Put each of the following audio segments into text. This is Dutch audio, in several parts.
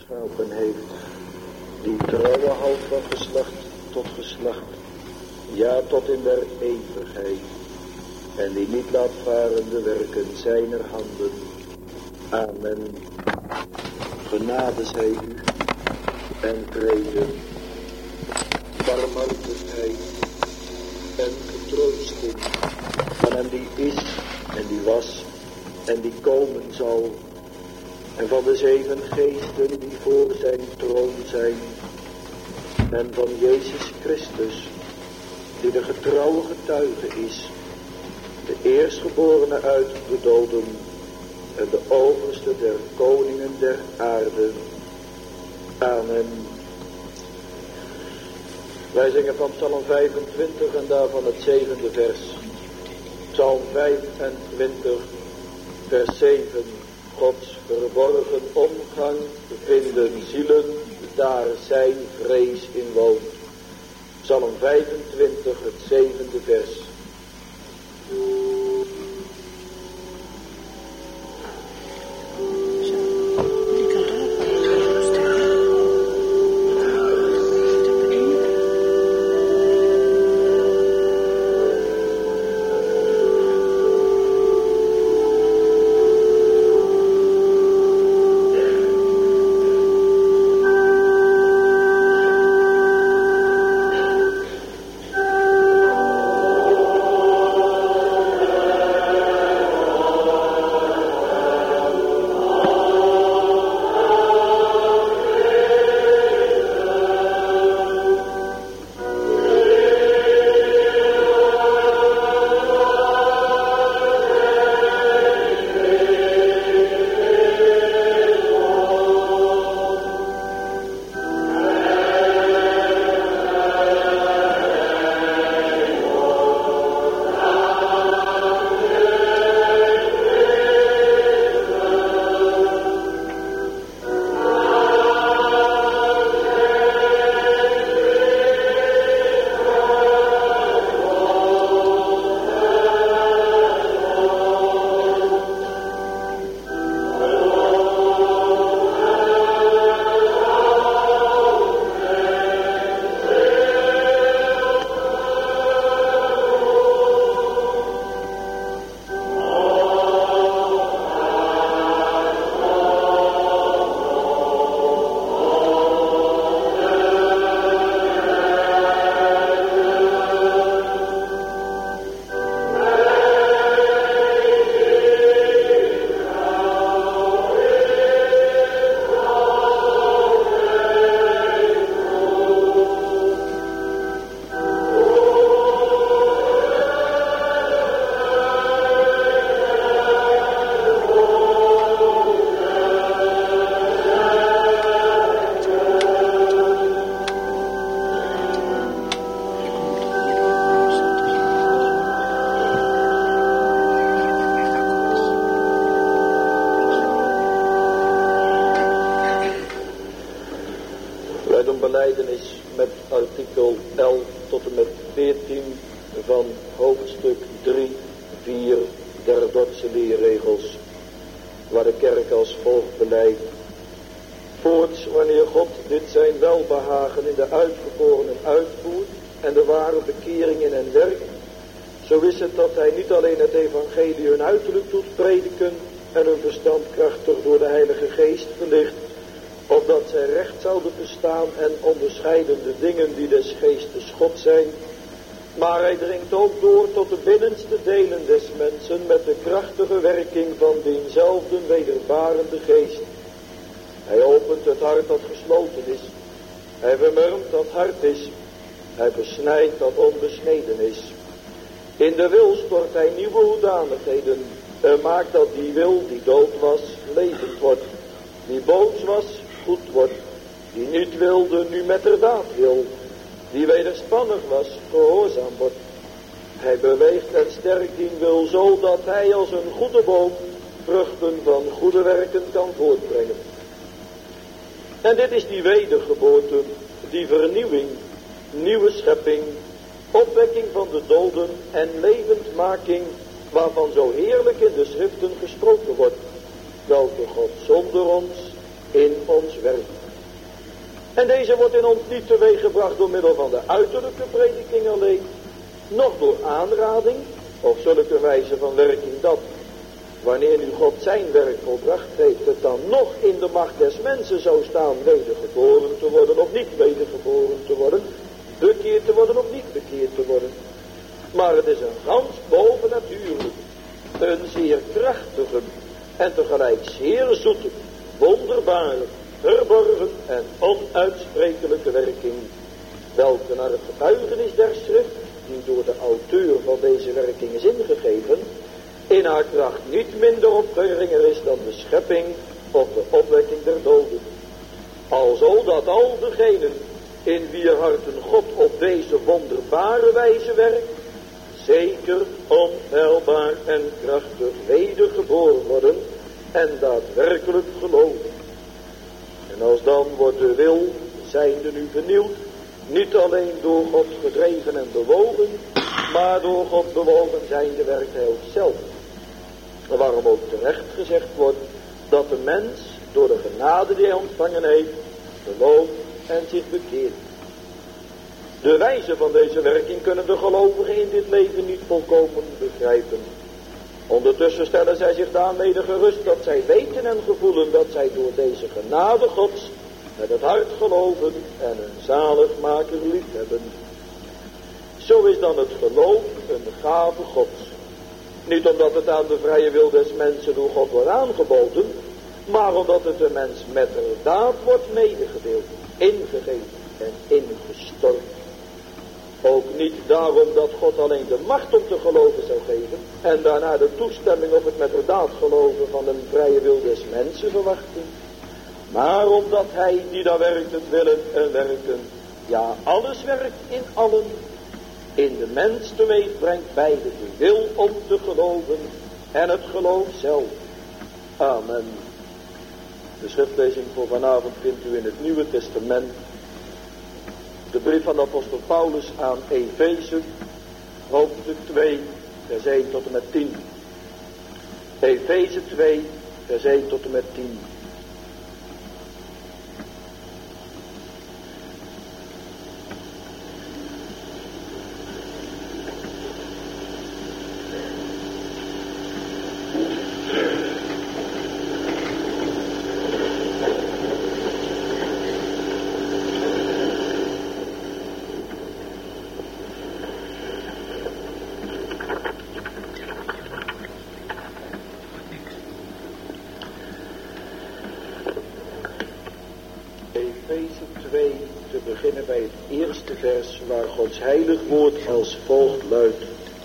gesproken heeft, die trouwe houdt van geslacht tot geslacht, ja tot in der eeuwigheid, en die niet laat varen de werken zijner handen. Amen. Genade zij u en vrede, barmhartigheid en getroosting van hem die is en die was en die komen zal, en van de 7 geesten die voor zijn troon zijn, en van Jezus Christus, die de getrouwe getuige is, de eerstgeborene uit de doden en de overste der koningen der aarde. Amen. Wij zingen van Psalm 25 en daarvan het 7e vers. Psalm 25, vers 7. Gods verborgen omgang vinden zielen, daar zijn vrees in woont. Psalm 25, het 7e vers. Met artikel 11 tot en met 14 van hoofdstuk 3, 4 der Dordtse leerregels, waar de kerk als volgt beleidt. Voorts, wanneer God dit zijn welbehagen in de uitverkorenen uitvoert en de ware bekering in hen werkt, zo is het dat hij niet alleen het evangelie hun uiterlijk doet prediken en hun verstand krachtig door de Heilige Geest verlicht, opdat zij recht zouden bestaan en onderscheiden de dingen die des geestes God zijn. Maar hij dringt ook door tot de binnenste delen des mensen met de krachtige werking van diezelfde wedervarende geest. Hij opent het hart dat gesloten is. Hij vermurmt dat hard is. Hij besnijdt dat onbesneden is. In de wil stort hij nieuwe hoedanigheden en maakt dat die wil die dood was, levend wordt. Die boos was, goed wordt. Die niet wilde, nu met de daad wil. Die wederspannig was, gehoorzaam wordt. Hij beweegt en sterkt die wil, zodat hij als een goede boom vruchten van goede werken kan voortbrengen. En dit is die wedergeboorte, die vernieuwing, nieuwe schepping, opwekking van de doden en levendmaking, waarvan zo heerlijk in de schriften gesproken wordt, welke God zonder ons in ons werkt. En deze wordt in ons niet teweeggebracht door middel van de uiterlijke prediking alleen, noch door aanrading of zulke wijze van werking dat, wanneer nu God zijn werk volbracht heeft, het dan nog in de macht des mensen zou staan wedergeboren te worden of niet wedergeboren te worden, bekeerd te worden of niet bekeerd te worden. Maar het is een gans bovennatuurlijk, een zeer krachtige en tegelijk zeer zoete, wonderbare, verborgen en onuitsprekelijke werking, welke naar het getuigenis der schrift, die door de auteur van deze werking is ingegeven, in haar kracht niet minder of geringer is dan de schepping of de opwekking der doden. Alzo dat al degenen in wier harten God op deze wonderbare wijze werkt, zeker onfeilbaar en krachtig wedergeboren worden en daadwerkelijk geloven. En alsdan wordt de wil, zijnde nu vernieuwd, niet alleen door God gedreven en bewogen, maar door God bewogen zijnde werkt hij ook zelf. En waarom ook terecht gezegd wordt dat de mens door de genade die hij ontvangen heeft, gelooft en zich bekeert. De wijze van deze werking kunnen de gelovigen in dit leven niet volkomen begrijpen. Ondertussen stellen zij zich daarmede gerust dat zij weten en gevoelen dat zij door deze genade Gods met het hart geloven en een zaligmaker liefhebben. Zo is dan het geloof een gave Gods. Niet omdat het aan de vrije wil des mensen door God wordt aangeboden, maar omdat het de mens met de daad wordt medegedeeld, ingegeven en ingestort. Ook niet daarom dat God alleen de macht om te geloven zou geven en daarna de toestemming of het met de daad geloven van een vrije wil des mensen verwachten, maar omdat hij die daar werkt het willen en werken, ja alles werkt in allen, in de mens teweeg brengt beide de wil om te geloven en het geloof zelf. Amen. De schriftlezing voor vanavond vindt u in het Nieuwe Testament. De brief van de apostel Paulus aan Efeze, hoofdstuk 2, vers 1 tot en met 10. Efeze 2, vers 1 tot en met 10. Bij het eerste vers waar Gods heilig woord als volgt luidt.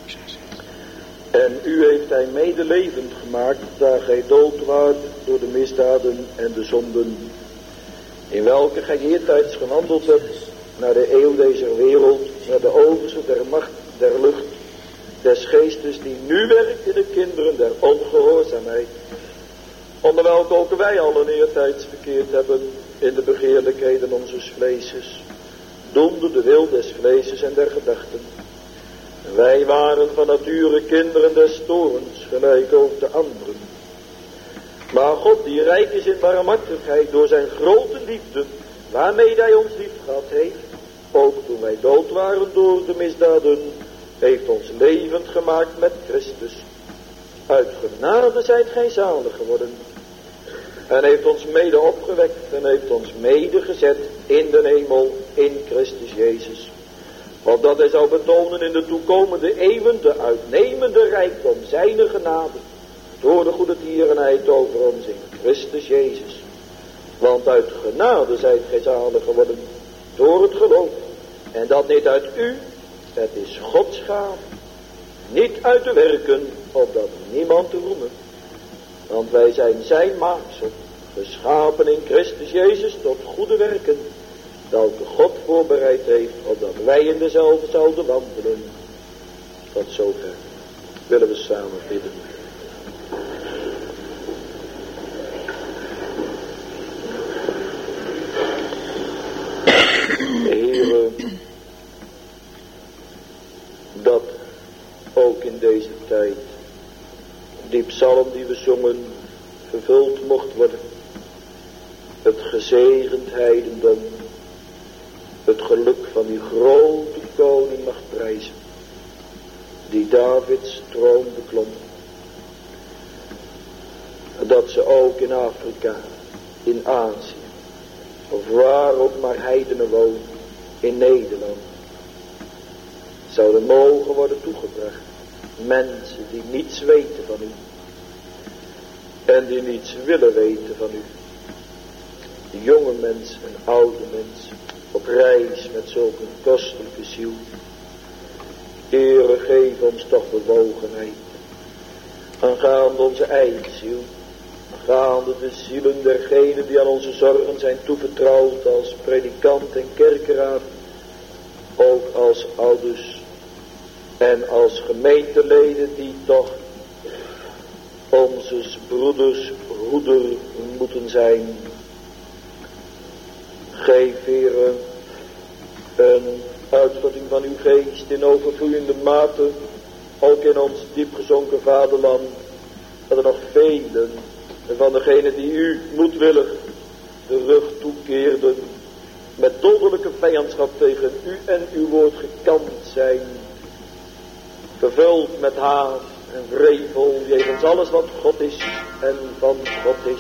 En u heeft hij medelevend gemaakt, daar gij dood waart door de misdaden en de zonden, in welke gij eertijds gewandeld hebt, naar de eeuw deze wereld, naar de overste der macht der lucht, des geestes die nu werkt in de kinderen der ongehoorzaamheid, onder welke ook wij allen eertijds verkeerd hebben in de begeerlijkheden onzes vleeses, doende de wil des vleeses en der gedachten. Wij waren van nature kinderen des toorns, gelijk ook de anderen. Maar God, die rijk is in barmhartigheid door zijn grote liefde, waarmee hij ons lief gehad heeft, ook toen wij dood waren door de misdaden, heeft ons levend gemaakt met Christus. Uit genade zijt gij zalig geworden. En heeft ons mede opgewekt en heeft ons mede gezet in de hemel in Christus Jezus. Opdat hij zou betonen in de toekomende eeuwen de uitnemende rijkdom zijner genade door de goede tierenheid over ons in Christus Jezus. Want uit genade zijt gij zalig geworden door het geloof. En dat niet uit u, het is Gods gave. Niet uit de werken, opdat niemand te roemen. Want wij zijn zijn maaksel, geschapen in Christus Jezus tot goede werken, welke God voorbereid heeft, opdat wij in dezelfde zouden wandelen. Tot zover willen we samen bidden. Heere, dat ook in deze tijd die psalm die we zongen vervuld mocht worden. Het gezegend heidendom het geluk van die grote koning mag prijzen, die Davids troon beklom. Dat ze ook in Afrika, in Azië, of waar ook maar heidenen wonen, in Nederland, zouden mogen worden toegebracht. Mensen die niets weten van u. En die niets willen weten van u. Jonge mensen en oude mensen, op reis met zulke kostelijke ziel. Heere, geef ons toch bewogenheid. Aangaande onze eigen ziel. Aangaande de zielen dergenen die aan onze zorgen zijn toevertrouwd als predikant en kerkeraad. Ook als ouders en als gemeenteleden die toch onze broeders broeder moeten zijn. Geef, Heere, een uitstorting van uw geest in overvloeiende mate, ook in ons diepgezonken vaderland, dat er nog velen van degenen die u moedwillig de rug toekeerden, met dodelijke vijandschap tegen u en uw woord gekant zijn, gevuld met haat en wrevel jegens alles wat God is en van God is,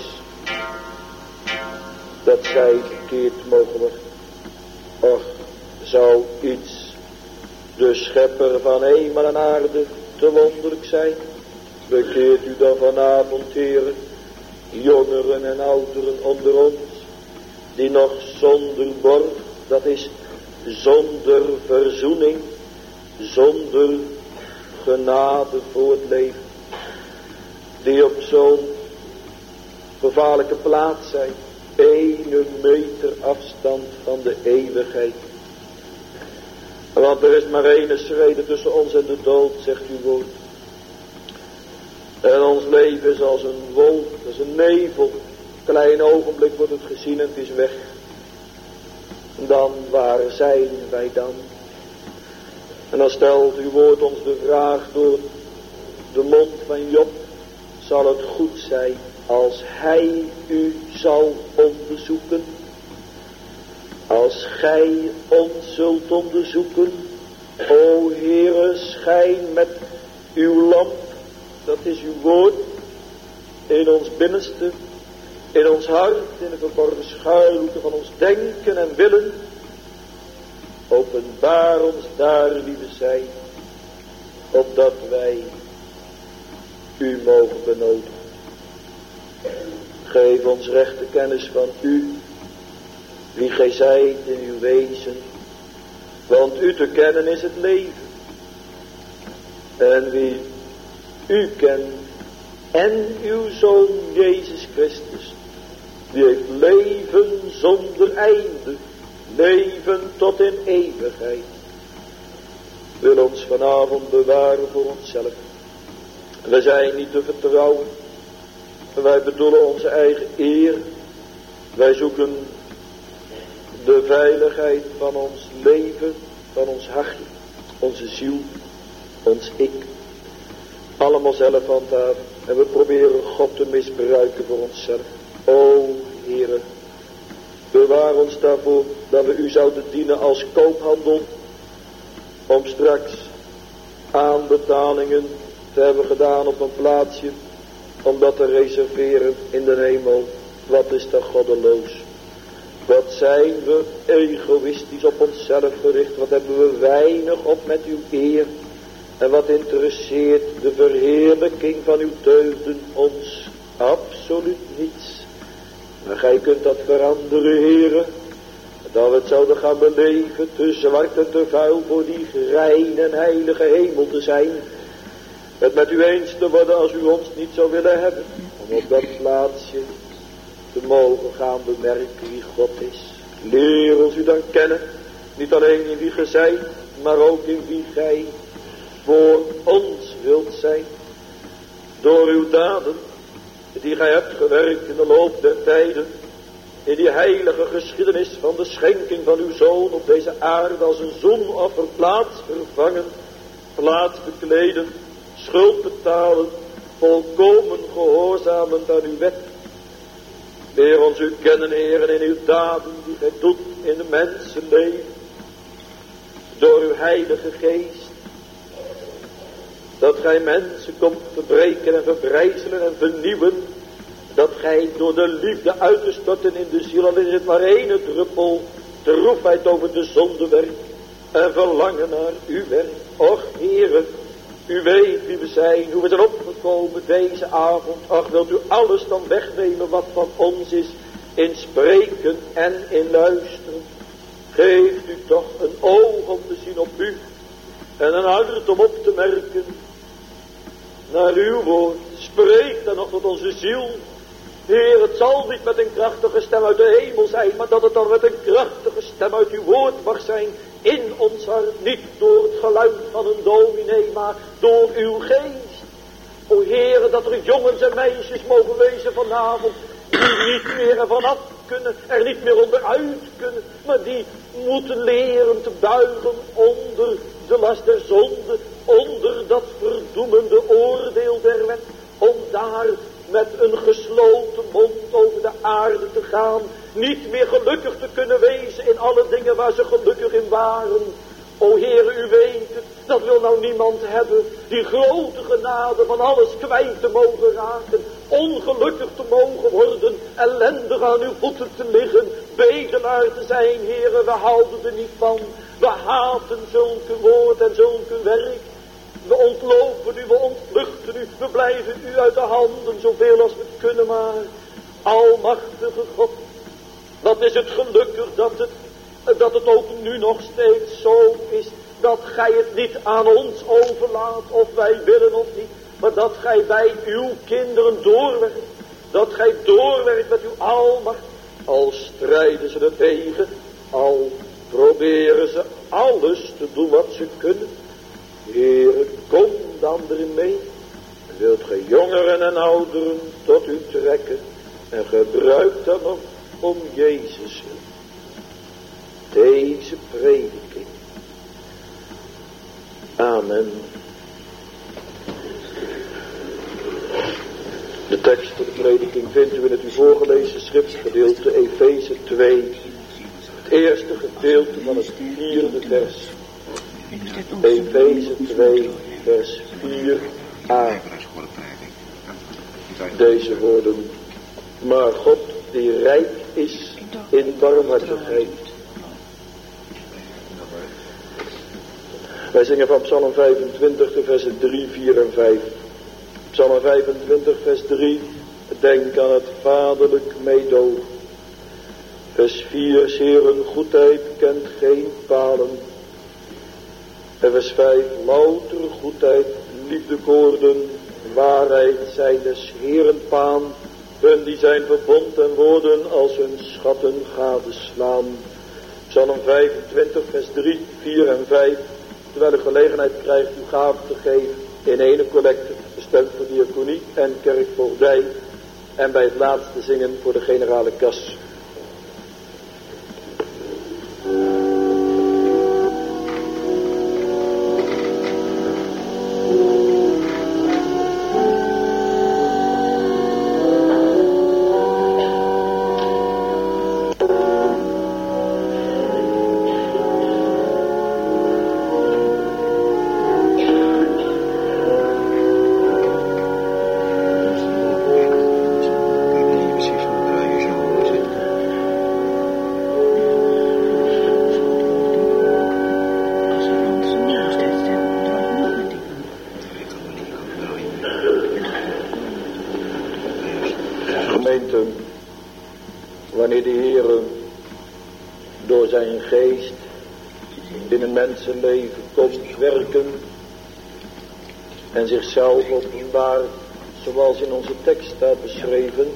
dat zij verkeerd mogen worden. Och, zou iets de schepper van hemel en aarde te wonderlijk zijn? Bekeert u dan vanavond, Heere, jongeren en ouderen onder ons, die nog zonder borg, dat is zonder verzoening, zonder genade voortleven, die op zo'n gevaarlijke plaats zijn, 1 meter afstand van de eeuwigheid. Want er is maar 1 schrede tussen ons en de dood, zegt uw woord. En ons leven is als een wolk, als een nevel. Klein ogenblik wordt het gezien en het is weg. Dan, waar zijn wij dan? En dan stelt uw woord ons de vraag door de mond van Job: zal het goed zijn als hij u zal onderzoeken? Als gij ons zult onderzoeken, o Heere, schijn met uw lamp, dat is uw woord, in ons binnenste, in ons hart, in de verborgen schuilhoeken van ons denken en willen. Openbaar ons daar wie we zijn, opdat wij u mogen benodigen. Geef ons rechte kennis van u, wie gij zijt in uw wezen, want u te kennen is het leven. En wie u kent en uw Zoon Jezus Christus, die heeft leven zonder einde, leven tot in eeuwigheid, wil ons vanavond bewaren voor onszelf. We zijn niet te vertrouwen. Wij bedoelen onze eigen eer. Wij zoeken de veiligheid van ons leven, van ons hart, onze ziel, ons ik. Allemaal zelf handhaven. En we proberen God te misbruiken voor onszelf. O Heere, bewaar ons daarvoor dat we u zouden dienen als koophandel. Om straks aanbetalingen te hebben gedaan op een plaatsje. Om dat te reserveren in de hemel. Wat is dat goddeloos. Wat zijn we egoïstisch op onszelf gericht. Wat hebben we weinig op met uw eer. En wat interesseert de verheerlijking van uw deugden ons absoluut niets. Maar gij kunt dat veranderen, Heere. Dat we het zouden gaan beleven te zwart en te vuil voor die rein en heilige hemel te zijn. Het met u eens te worden als u ons niet zou willen hebben. Om op dat plaatsje te mogen gaan bemerken wie God is. Leer ons u dan kennen. Niet alleen in wie gij zijt, maar ook in wie gij voor ons wilt zijn. Door uw daden die gij hebt gewerkt in de loop der tijden. In die heilige geschiedenis van de schenking van uw Zoon op deze aarde als een zonoffer, plaats vervangen, plaats bekleden, schuld betalen, volkomen gehoorzamend aan uw wet. Leer ons u kennen, Heer, in uw daden die gij doet in de mensenleven. door uw heilige geest, dat gij mensen komt verbreken en verbrijzelen en vernieuwen, dat gij door de liefde uit te storten in de ziel, al is het maar ene druppel, droefheid over de zondewerk en verlangen naar uw werk. Och Heere, u weet wie we zijn, hoe we zijn opgekomen deze avond. Ach, wilt u alles dan wegnemen wat van ons is, in spreken en in luisteren. Geeft u toch een oog om te zien op u en een hart om op te merken naar uw woord. Spreek dan nog tot onze ziel. Heer, het zal niet met een krachtige stem uit de hemel zijn, maar dat het dan met een krachtige stem uit uw woord mag zijn in ons hart. Niet door het geluid van een dominee, maar door uw geest. O Heer, dat er jongens en meisjes mogen wezen vanavond, die niet meer ervan af kunnen, er niet meer onderuit kunnen, maar die moeten leren te buigen onder de last der zonde, onder dat verdoemende oordeel der wet, om daar met een gesloten mond over de aarde te gaan, niet meer gelukkig te kunnen wezen in alle dingen waar ze gelukkig in waren. O Heere, u weet het, dat wil nou niemand hebben, die grote genade van alles kwijt te mogen raken, ongelukkig te mogen worden, ellendig aan uw voeten te liggen, bedelaar te zijn. Heere, we houden er niet van, we haten zulke woord en zulke werk. We ontlopen u, we ontvluchten u, we blijven u uit de handen zoveel als we kunnen, maar almachtige God, wat is het gelukkig dat het ook nu nog steeds zo is, dat gij het niet aan ons overlaat, of wij willen of niet, maar dat gij bij uw kinderen doorwerkt, dat gij doorwerkt met uw almacht, al strijden ze er tegen, al proberen ze alles te doen wat ze kunnen. Heere, kom dan erin mee. Wilt gij jongeren en ouderen tot u trekken en gebruik dan nog om Jezus deze prediking. Amen. De tekst van de prediking vindt u in het u voorgelezen schriftgedeelte Efeze 2. Het eerste gedeelte van het 4e vers. Efeze 2 vers 4a. Deze woorden. Maar God die rijk is in barmhartigheid. Wij zingen van Psalm 25 de versen 3, 4 en 5. Psalm 25 vers 3. Denk aan het vaderlijk meedogen. Vers 4. Heeren goedheid kent geen palen. En vers 5. Loutere goedheid, liefdekoorden, waarheid zijn des Heeren paan. Hun die zijn verbond en worden als hun schatten gadeslaan. Psalm 25 vers 3, 4 en 5. Terwijl u gelegenheid krijgt uw gave te geven in ene collecte, bestemd voor diaconie en kerkvoogdij. En bij het laatste zingen voor de generale kas. Wanneer de Heere door zijn geest in een mensenleven komt werken en zichzelf openbaart, zoals in onze tekst staat beschreven,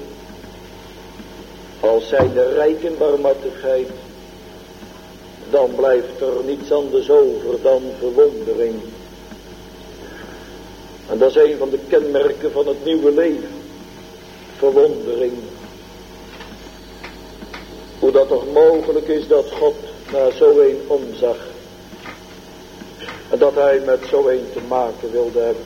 als zij de rijk in barmhartigheid, dan blijft er niets anders over dan verwondering. En dat is een van de kenmerken van het nieuwe leven. Verwondering. Hoe dat toch mogelijk is dat God naar zo een omzag. En dat hij met zo een te maken wilde hebben.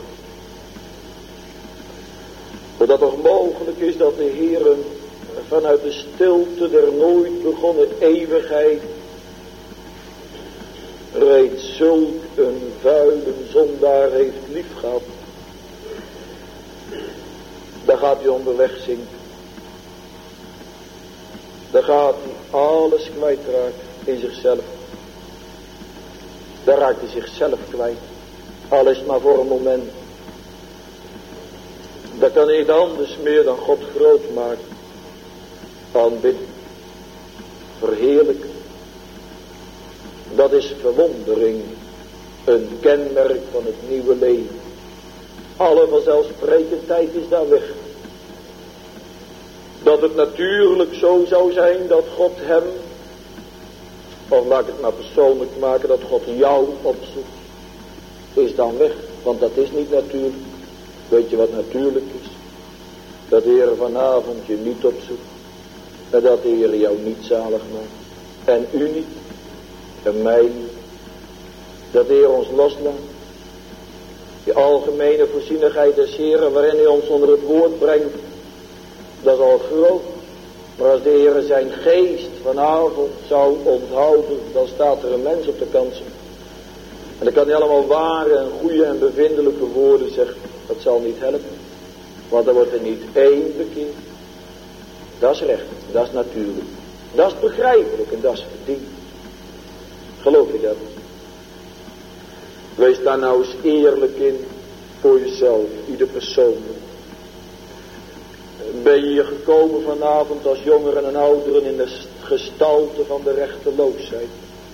Hoe dat toch mogelijk is dat de Heere vanuit de stilte der nooit begonnen eeuwigheid reeds zulk een vuile zondaar heeft liefgehad, dan gaat hij onderweg zinken. Dan gaat hij alles kwijtraken in zichzelf. Dan raakt hij zichzelf kwijt. Al is het maar voor een moment. Dan kan hij niet anders meer dan God groot maken. Aanbidden. Verheerlijken. Dat is verwondering. Een kenmerk van het nieuwe leven. Alle vanzelfsprekendheid is daar weg. Dat het natuurlijk zo zou zijn dat God hem, of laat ik het maar persoonlijk maken, dat God jou opzoekt, is dan weg. Want dat is niet natuurlijk. Weet je wat natuurlijk is? Dat de Heer vanavond je niet opzoekt. En dat de Heer jou niet zalig maakt. En u niet. En mij niet. Dat de Heer ons loslaat. Die algemene voorzienigheid des Heeren waarin hij ons onder het woord brengt. Dat is al groot. Maar als de Heer zijn geest vanavond zou onthouden, dan staat er een mens op de kansen. En dan kan hij allemaal ware en goede en bevindelijke woorden zeggen. Dat zal niet helpen. Want dan wordt er niet één bekeerd. Dat is recht. Dat is natuurlijk. Dat is begrijpelijk en dat is verdiend. Geloof je dat? Wees daar nou eens eerlijk in voor jezelf, ieder persoon. Ben je hier gekomen vanavond als jongeren en ouderen in de gestalte van de rechteloosheid?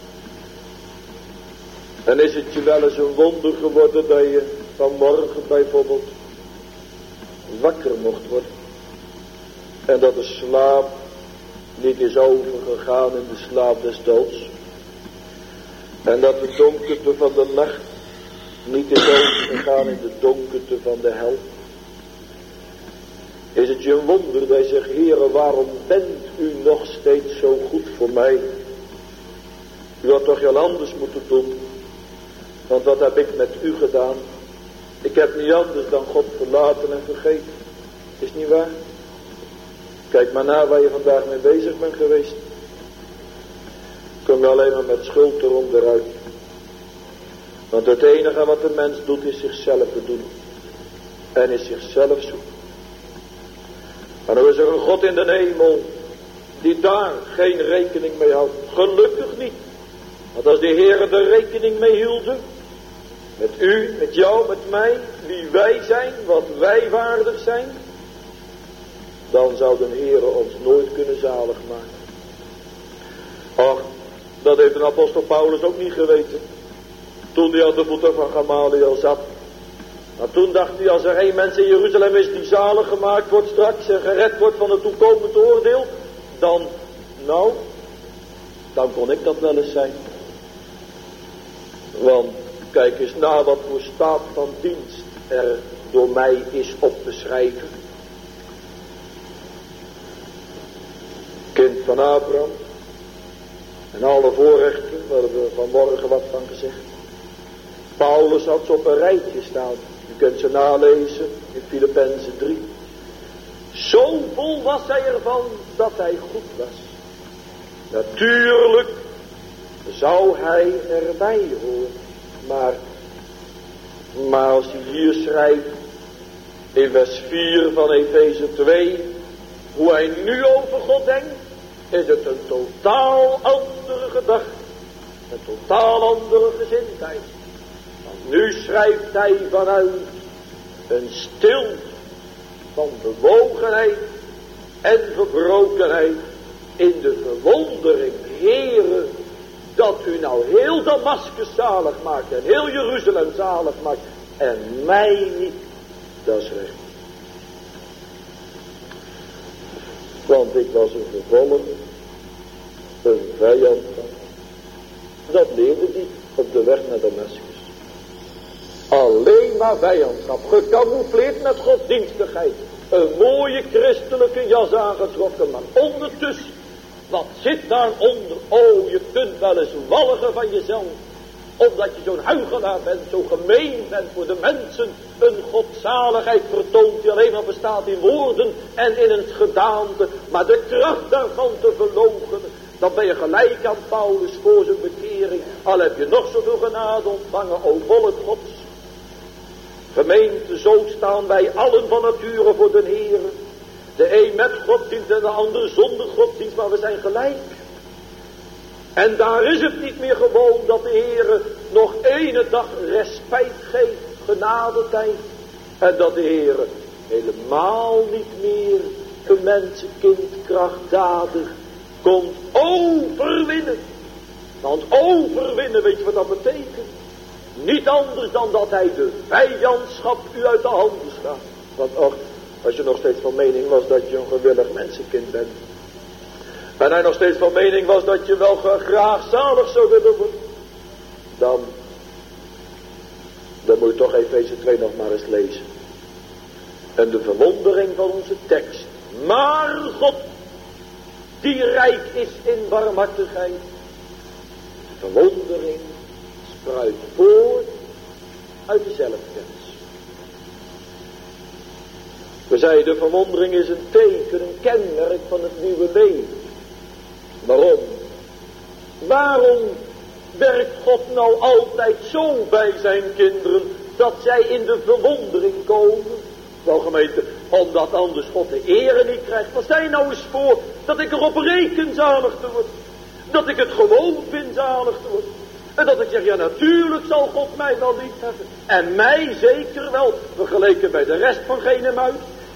En is het je wel eens een wonder geworden dat je vanmorgen bijvoorbeeld wakker mocht worden? En dat de slaap niet is overgegaan in de slaap des doods? En dat de donkerte van de nacht niet is overgegaan in de donkerte van de hel? Is het je een wonder dat je zegt, Heere, waarom bent u nog steeds zo goed voor mij? U had toch heel anders moeten doen. Want wat heb ik met u gedaan? Ik heb niet anders dan God verlaten en vergeten. Is niet waar? Kijk maar na waar je vandaag mee bezig bent geweest. Kom je alleen maar met schuld eronderuit. Want het enige wat de mens doet is zichzelf bedoelen. En is zichzelf zoeken. Maar dan is er een God in de hemel die daar geen rekening mee houdt. Gelukkig niet. Want als de Heer er rekening mee hield, met u, met jou, met mij, wie wij zijn, wat wij waardig zijn, dan zou de Heer ons nooit kunnen zalig maken. Ach, dat heeft de apostel Paulus ook niet geweten. Toen hij aan de voeten van Gamaliel zat. Maar toen dacht hij, als er één mens in Jeruzalem is die zalig gemaakt wordt straks en gered wordt van het toekomend oordeel, dan kon ik dat wel eens zijn. Want kijk eens na wat voor staat van dienst er door mij is op te schrijven. Kind van Abraham. En alle voorrechten, daar hebben we vanmorgen wat van gezegd. Paulus had ze op een rijtje staan. Je kunt ze nalezen in Filippenzen 3. Zo vol was hij ervan dat hij goed was. Natuurlijk zou hij erbij horen. Maar als hij hier schrijft in vers 4 van Efeze 2, hoe hij nu over God denkt, is het een totaal andere gedachte. Een totaal andere gezindheid. Want nu schrijft hij vanuit een stilte van bewogenheid en verbrokenheid in de verwondering, Heere, dat u nou heel Damascus zalig maakt en heel Jeruzalem zalig maakt en mij niet. Dat is recht. Want ik was een vervolger, een vijand van. Dat leerde hij op de weg naar Damascus. Alleen maar vijandschap, gecamoufleerd met godsdienstigheid. Een mooie christelijke jas aangetrokken, maar ondertussen, wat zit daaronder? Oh, je kunt wel eens walgen van jezelf. Omdat je zo'n huichelaar bent, zo gemeen bent voor de mensen. Een godzaligheid vertoont die alleen maar bestaat in woorden en in een gedaante. Maar de kracht daarvan te verloochenen, dan ben je gelijk aan Paulus voor zijn bekering. bekering. Al heb je nog zoveel genade ontvangen, o volk Gods. Gemeente, zo staan wij allen van nature voor de Heer. De een met godsdienst en de ander zonder godsdienst, maar we zijn gelijk. En daar is het niet meer gewoon dat de Heer nog ene dag respijt geeft, genadetijd. En dat de Heer helemaal niet meer een mensenkind krachtdadig komt overwinnen. Want overwinnen, weet je wat dat betekent? Niet anders dan dat hij de vijandschap u uit de handen slaat. Want och, als je nog steeds van mening was dat je een gewillig mensenkind bent. En hij nog steeds van mening was dat je wel graag zalig zou willen worden. Dan moet je toch Efeze 2 nog maar eens lezen. En de verwondering van onze tekst. Maar God, die rijk is in barmhartigheid. Verwondering spruit voort uit de zelfkennis. We zeiden, de verwondering is een teken, een kenmerk van het nieuwe leven. Waarom? Waarom werkt God nou altijd zo bij zijn kinderen, dat zij in de verwondering komen? Nou gemeente, omdat anders God de ere niet krijgt. Maar stel je nou eens voor dat ik erop reken zalig te worden. Dat ik het gewoon vind zalig te worden. En dat ik zeg, ja natuurlijk zal God mij wel lief hebben. En mij zeker wel, vergeleken bij de rest van geen muis.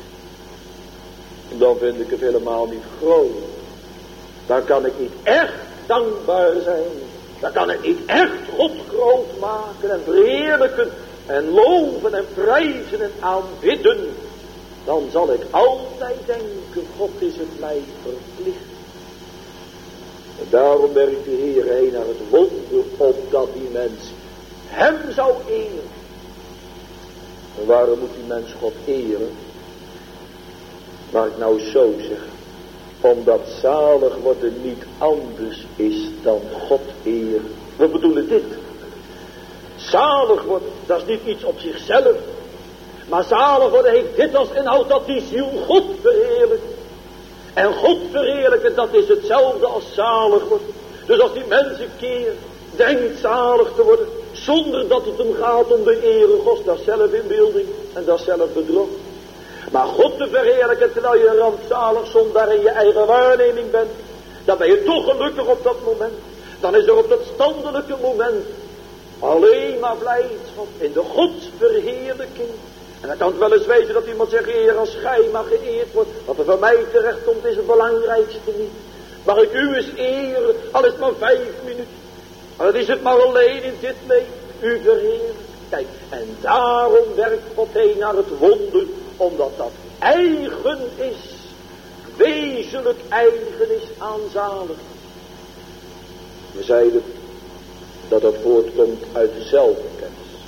Dan vind ik het helemaal niet groot. Dan kan ik niet echt dankbaar zijn. Dan kan ik niet echt God groot maken en verheerlijken en loven en prijzen en aanbidden. Dan zal ik altijd denken, God is het mij verplicht. En daarom werkt de Heer heen naar het wonder opdat die mens hem zou eren. En waarom moet die mens God eren? Mag ik nou zo zeggen? Omdat zalig worden niet anders is dan God eren. We bedoelen dit. Zalig worden, dat is niet iets op zichzelf. Maar zalig worden heeft dit als inhoud dat die ziel God verheerlijkt. En God verheerlijken, dat is hetzelfde als zalig worden. Dus als die mens een keer denkt zalig te worden, zonder dat het hem gaat om de ere Gods, dat is zelfinbeelding en dat is zelfbedrog. Maar God te verheerlijken terwijl je een rampzalig zondaar in je eigen waarneming bent, dan ben je toch gelukkig op dat moment. Dan is er op dat standelijke moment alleen maar blijdschap in de godsverheerlijking. En dan kan het wel eens wezen dat iemand zegt, Heer, als gij maar geëerd wordt, wat er van mij terecht komt is het belangrijkste niet. Mag ik u eens eren, al is het maar 5 minuten. Al is het maar alleen in dit leven, u verheerlijkt. Kijk, en daarom werkt God heen naar het wonder, omdat dat eigen is, wezenlijk eigen is aan zalig. We zeiden dat dat voortkomt uit de zelfkennis.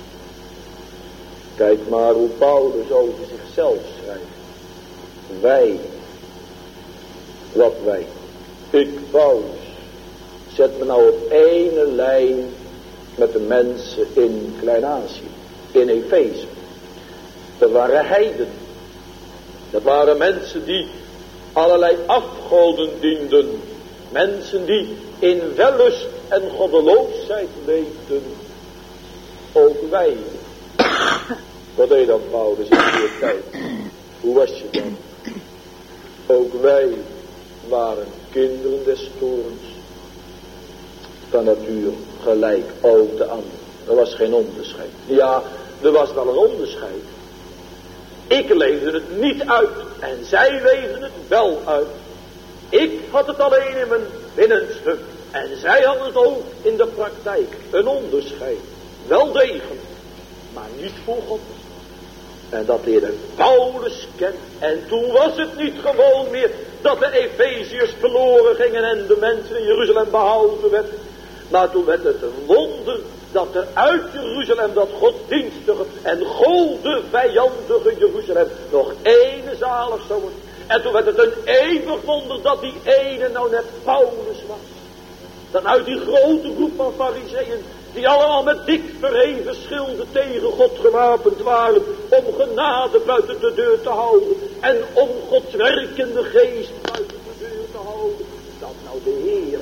Kijk maar hoe Paulus over zichzelf schrijft. Wij, wat wij, ik Paulus, zet me nou op ene lijn met de mensen in Klein-Azië, in Efeze. Dat waren heiden. Dat waren mensen die allerlei afgoden dienden. Mensen die in wellust en goddeloosheid leefden. Ook wij. Wat deed dan Paulus in die tijd? Hoe was je dan? Ook wij waren kinderen des toorns. Van natuur gelijk ook de ander. Er was geen onderscheid. Ja, er was wel een onderscheid. Ik leefde het niet uit en zij leefden het wel uit. Ik had het alleen in mijn binnenste en zij hadden het ook in de praktijk. Een onderscheid. Wel degelijk, maar niet voor God. En dat leerde Paulus kennen. En toen was het niet gewoon meer dat de Efeziërs verloren gingen en de mensen in Jeruzalem behouden werden. Maar toen werd het een wonder dat er uit Jeruzalem, dat godsdienstige en gode vijandige Jeruzalem, nog ene zalig zou worden. En toen werd het een eeuwig wonder dat die ene nou net Paulus was. Dan uit die grote groep van farizeeën, die allemaal met dik verheven schilden tegen God gewapend waren, om genade buiten de deur te houden en om Gods werkende geest buiten de deur te houden. Dat nou de Heere, de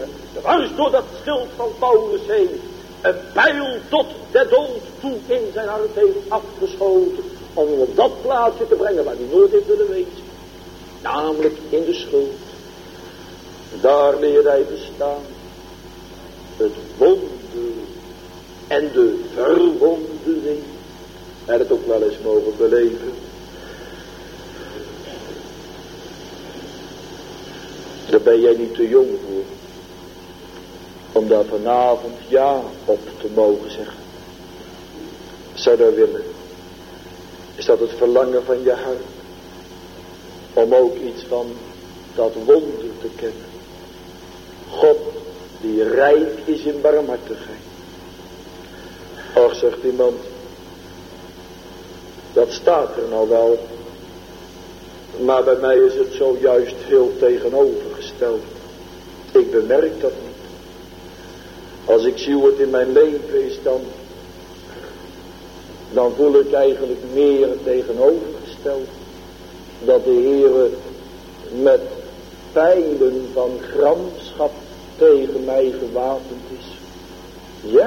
dwars door dat schild van Paulus heen een pijl tot de dood toe in zijn hart heeft afgeschoten. Om hem op dat plaatsje te brengen waar hij nooit heeft willen wezen. Namelijk in de schuld. Daar leerde hij bestaan. Het wonder en de verwondering. En het ook wel eens mogen beleven. Daar ben jij niet te jong voor. Om daar vanavond ja op te mogen zeggen. Zou dat willen? Is dat het verlangen van je hart? Om ook iets van dat wonder te kennen. God die rijk is in barmhartigheid. Och, zegt iemand. Dat staat er nou wel. Maar bij mij is het zojuist heel tegenovergesteld. Ik bemerk dat niet. Als ik zie hoe het in mijn leven is, dan voel ik eigenlijk meer het tegenovergesteld. Dat de Heere met pijlen van gramschap tegen mij gewapend is. Ja?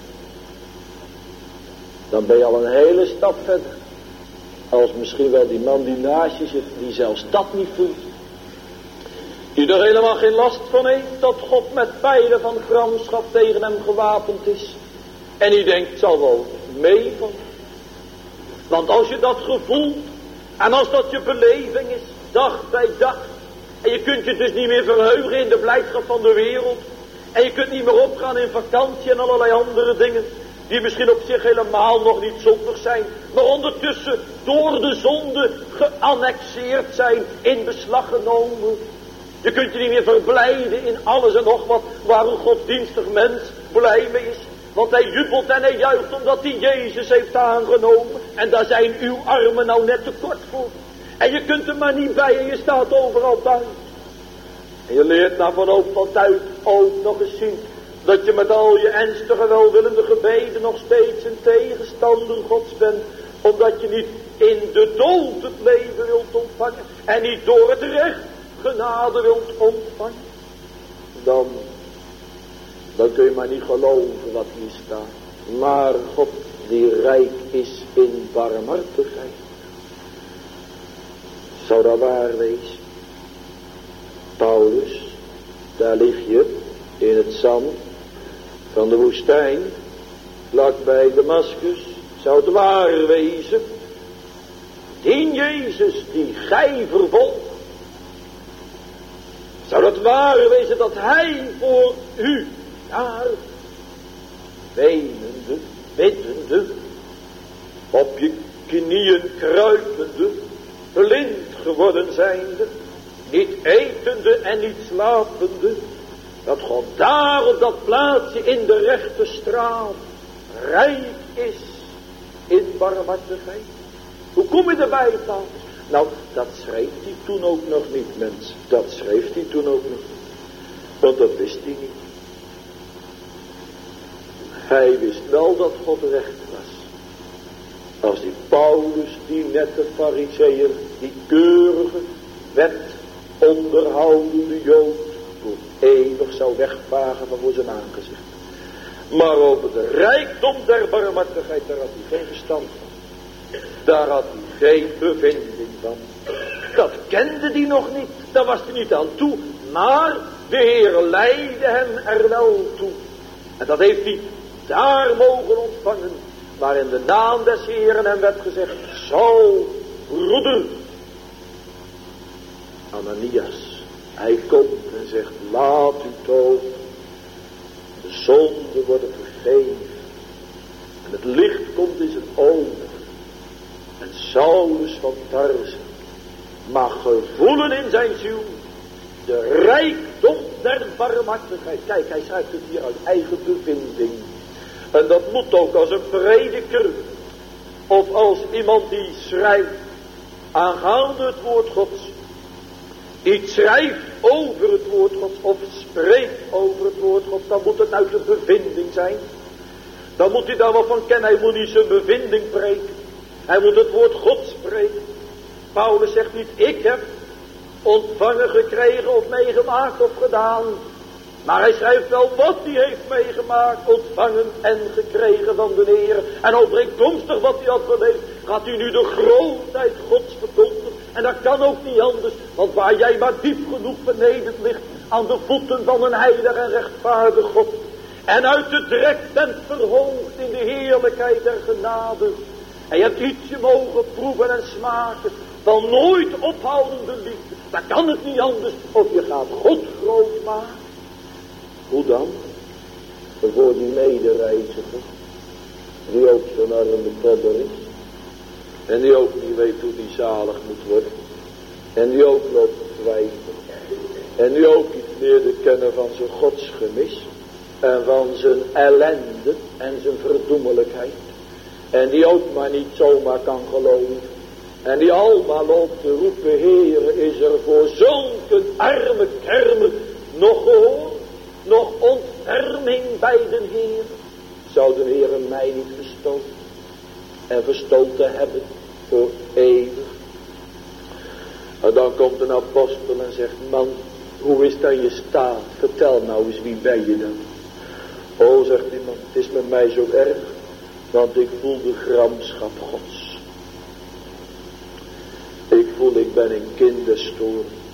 Dan ben je al een hele stap verder. Als misschien wel die man die naast je zit, die zelfs dat niet voelt. Die er helemaal geen last van heeft, dat God met pijlen van gramschap tegen hem gewapend is. En die denkt, het zal wel meevallen. Want als je dat gevoelt, en als dat je beleving is, dag bij dag, en je kunt je dus niet meer verheugen in de blijdschap van de wereld, en je kunt niet meer opgaan in vakantie en allerlei andere dingen, die misschien op zich helemaal nog niet zondig zijn, maar ondertussen door de zonde geannexeerd zijn, in beslag genomen. Je kunt je niet meer verblijden in alles en nog wat waar een godsdienstig mens blij mee is. Want hij jubelt en hij juicht omdat hij Jezus heeft aangenomen. En daar zijn uw armen nou net te kort voor. En je kunt er maar niet bij en je staat overal thuis. En je leert na verloop van tijd ook nog eens zien dat je met al je ernstige welwillende gebeden nog steeds een tegenstander Gods bent. Omdat je niet in de dood het leven wilt ontvangen en niet door het recht genade wilt ontvangen. Dan kun je maar niet geloven wat hier staat. Maar God die rijk is in barmhartigheid. Zou dat waar wezen? Paulus, daar lig je in het zand van de woestijn, vlak bij Damascus. Zou het waar wezen? Die Jezus die gij vervolgt. Zou het waar wezen dat hij voor u daar wenende, biddende, op je knieën kruipende, blind geworden zijnde, niet etende en niet slapende, dat God daar op dat plaatsje in de rechte straat rijk is in barmhartigheid? Hoe kom je erbij dan? Nou, dat schreef hij toen ook nog niet, mensen. Dat schreef hij toen ook nog niet. Want dat wist hij niet. Hij wist wel dat God recht was. Als die Paulus, die nette Farizeeër, die keurige, wet onderhoudende Jood, voor eeuwig zou wegvagen van voor zijn aangezicht. Maar over de rijkdom der barmhartigheid, daar had hij geen verstand van. Daar had hij geen bevinding van. Dat kende hij nog niet. Daar was hij niet aan toe. Maar de Heer leidde hem er wel toe. En dat heeft hij daar mogen ontvangen. Maar in de naam des Heeren hem werd gezegd: Saul, broeder Ananias. Hij komt en zegt: laat u toch de zonde worden vergeven. En het licht komt in zijn ogen. En Saulus van Tarsen mag gevoelen in zijn ziel de rijkdom der barmhartigheid. Kijk, hij schrijft het hier uit eigen bevinding. En dat moet ook als een prediker of als iemand die schrijft aangaande het woord Gods. Die schrijft over het woord Gods of spreekt over het woord Gods. Dan moet het uit de bevinding zijn. Dan moet hij daar wel van kennen. Hij moet niet zijn bevinding preken. Hij moet het woord Gods spreken. Paulus zegt niet: ik heb ontvangen, gekregen of meegemaakt of gedaan. Maar hij schrijft wel wat hij heeft meegemaakt, ontvangen en gekregen van de Heer. En overeenkomstig wat hij had beleefd, gaat hij nu de grootheid Gods verkondigen. En dat kan ook niet anders, want waar jij maar diep genoeg vernederd ligt aan de voeten van een heilig en rechtvaardig God. En uit de drek bent verhoogd in de heerlijkheid der genade. En je hebt ietsje mogen proeven en smaken van nooit ophoudende liefde. Dan kan het niet anders of je gaat God groot maken. Hoe dan? Voor die medereiziger, die ook zo'n arme todder is. En die ook niet weet hoe die zalig moet worden. En die ook loopt te twijfelen. En die ook iets leerde kennen van zijn godsgemis. En van zijn ellende en zijn verdoemelijkheid. En die ook maar niet zomaar kan geloven. En die allemaal loopt te roepen, Heere, is er voor zulke arme kermen nog gehoor, nog ontferming bij de Heer? Zou de Heer mij niet verstoten en verstoten hebben voor eeuwig? En dan komt een apostel en zegt, man, hoe is het aan je staat? Vertel nou eens, wie ben je dan? Oh, zegt die man, het is met mij zo erg, want ik voel de gramschap Gods. Ik voel, ik ben een kind des toorns.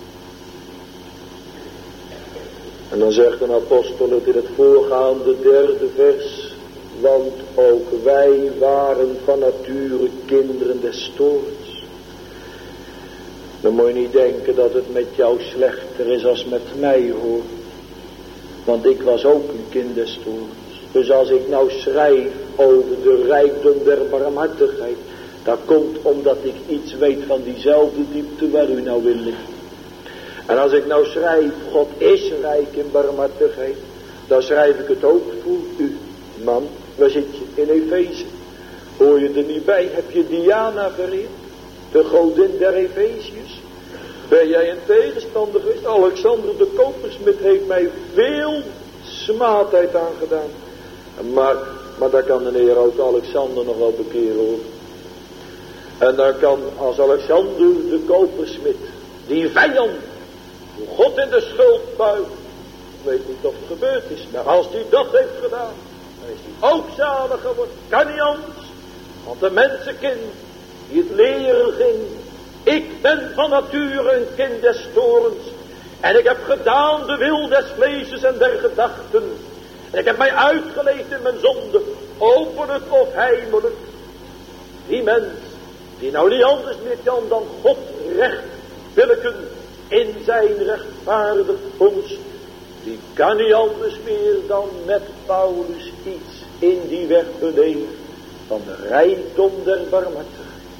En dan zegt een apostel het in het voorgaande 3e vers, want ook wij waren van nature kinderen des toorns. Dan moet je niet denken dat het met jou slechter is als met mij, hoor. Want ik was ook een kind des toorns. Dus als ik nou schrijf over de rijkdom der barmhartigheid, dat komt omdat ik iets weet van diezelfde diepte waar u nou wil liggen. En als ik nou schrijf, God is rijk in barmhartigheid, dan schrijf ik het ook voor u. Man, waar zit je? In Efeze. Hoor je er niet bij? Heb je Diana vereerd? De godin der Efeziërs? Ben jij een tegenstander geweest? Alexander de kopersmid heeft mij veel smaadheid aangedaan. Maar daar kan de Heer ook Alexander nog wel bekeren, hoor. En dan kan als Alexander de kopersmid, die vijand, hoe God in de schuld buigt, ik weet niet of het gebeurd is, maar als hij dat heeft gedaan, dan is hij ook zalig geworden. Kan niet anders. Want de mensenkind die het leren ging, ik ben van nature een kind des toorns. En ik heb gedaan de wil des vleeses en der gedachten. En ik heb mij uitgeleefd in mijn zonde, openlijk of heimelijk. Die mens, die nou niet anders meer kan dan God recht billijken in zijn rechtvaardig vondst, die kan niet anders meer dan met Paulus iets in die weg beleven van de rijkdom der barmhartigheid.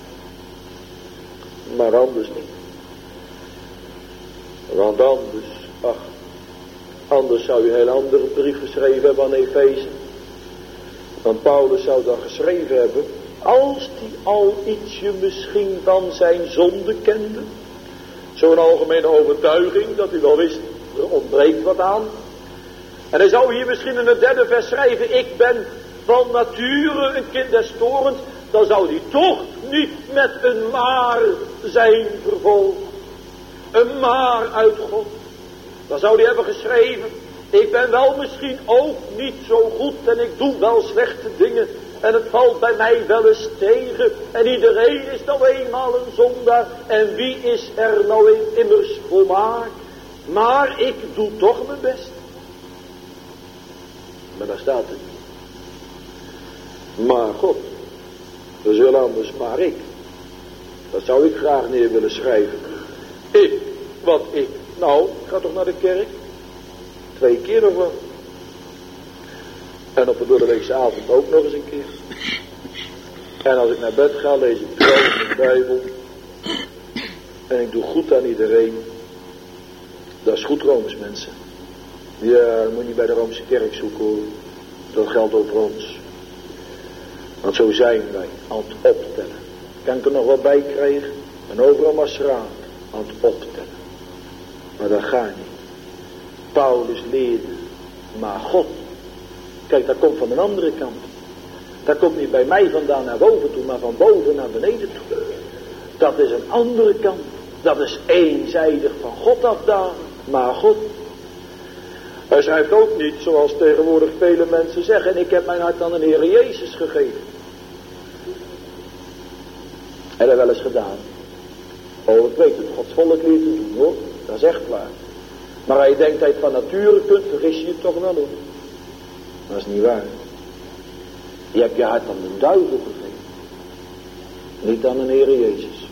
Maar anders niet. Want anders zou je een heel andere brief geschreven hebben aan Efeze. Want Paulus zou dan geschreven hebben, als hij al ietsje misschien van zijn zonde kende. Zo'n algemene overtuiging, dat hij wel wist, er ontbreekt wat aan. En hij zou hier misschien in het 3e vers schrijven, ik ben van nature een kind des toorns. Dan zou hij toch niet met een maar zijn vervolgd. Een maar uit God. Dan zou hij hebben geschreven, ik ben wel misschien ook niet zo goed en ik doe wel slechte dingen. En het valt bij mij wel eens tegen. En iedereen is nou eenmaal een zondaar. En wie is er nou immers volmaakt? Maar ik doe toch mijn best. Maar daar staat het. Maar God. Dat is heel anders, maar ik. Dat zou ik graag neer willen schrijven. Ik. Wat ik? Nou, ik ga toch naar de kerk? 2 keer nog wel. En op de doordeweekse avond ook nog eens een keer. En als ik naar bed ga, lees ik trouw de Bijbel. En ik doe goed aan iedereen. Dat is goed, Roomse mensen. Ja, dat moet je niet bij de Roomse kerk zoeken, hoor. Dat geldt over ons. Want zo zijn wij aan het optellen. Kan ik er nog wat bij krijgen? En overal maar schraap aan het optellen. Maar dat gaat niet. Paulus leerde, maar God. Kijk, dat komt van een andere kant. Dat komt niet bij mij vandaan naar boven toe, maar van boven naar beneden toe. Dat is een andere kant. Dat is eenzijdig van God afdalen. Maar God. Hij schrijft ook niet zoals tegenwoordig vele mensen zeggen, ik heb mijn hart aan de Heer Jezus gegeven. En dat wel eens gedaan. Oh, ik weet het, Gods volk leert te doen hoor, dat is echt waar. Maar als je denkt dat je het van nature kunt, vergis je het toch wel hoor. Dat is niet waar. Je hebt je hart aan de duivel gegeven. Niet aan de Heer Jezus.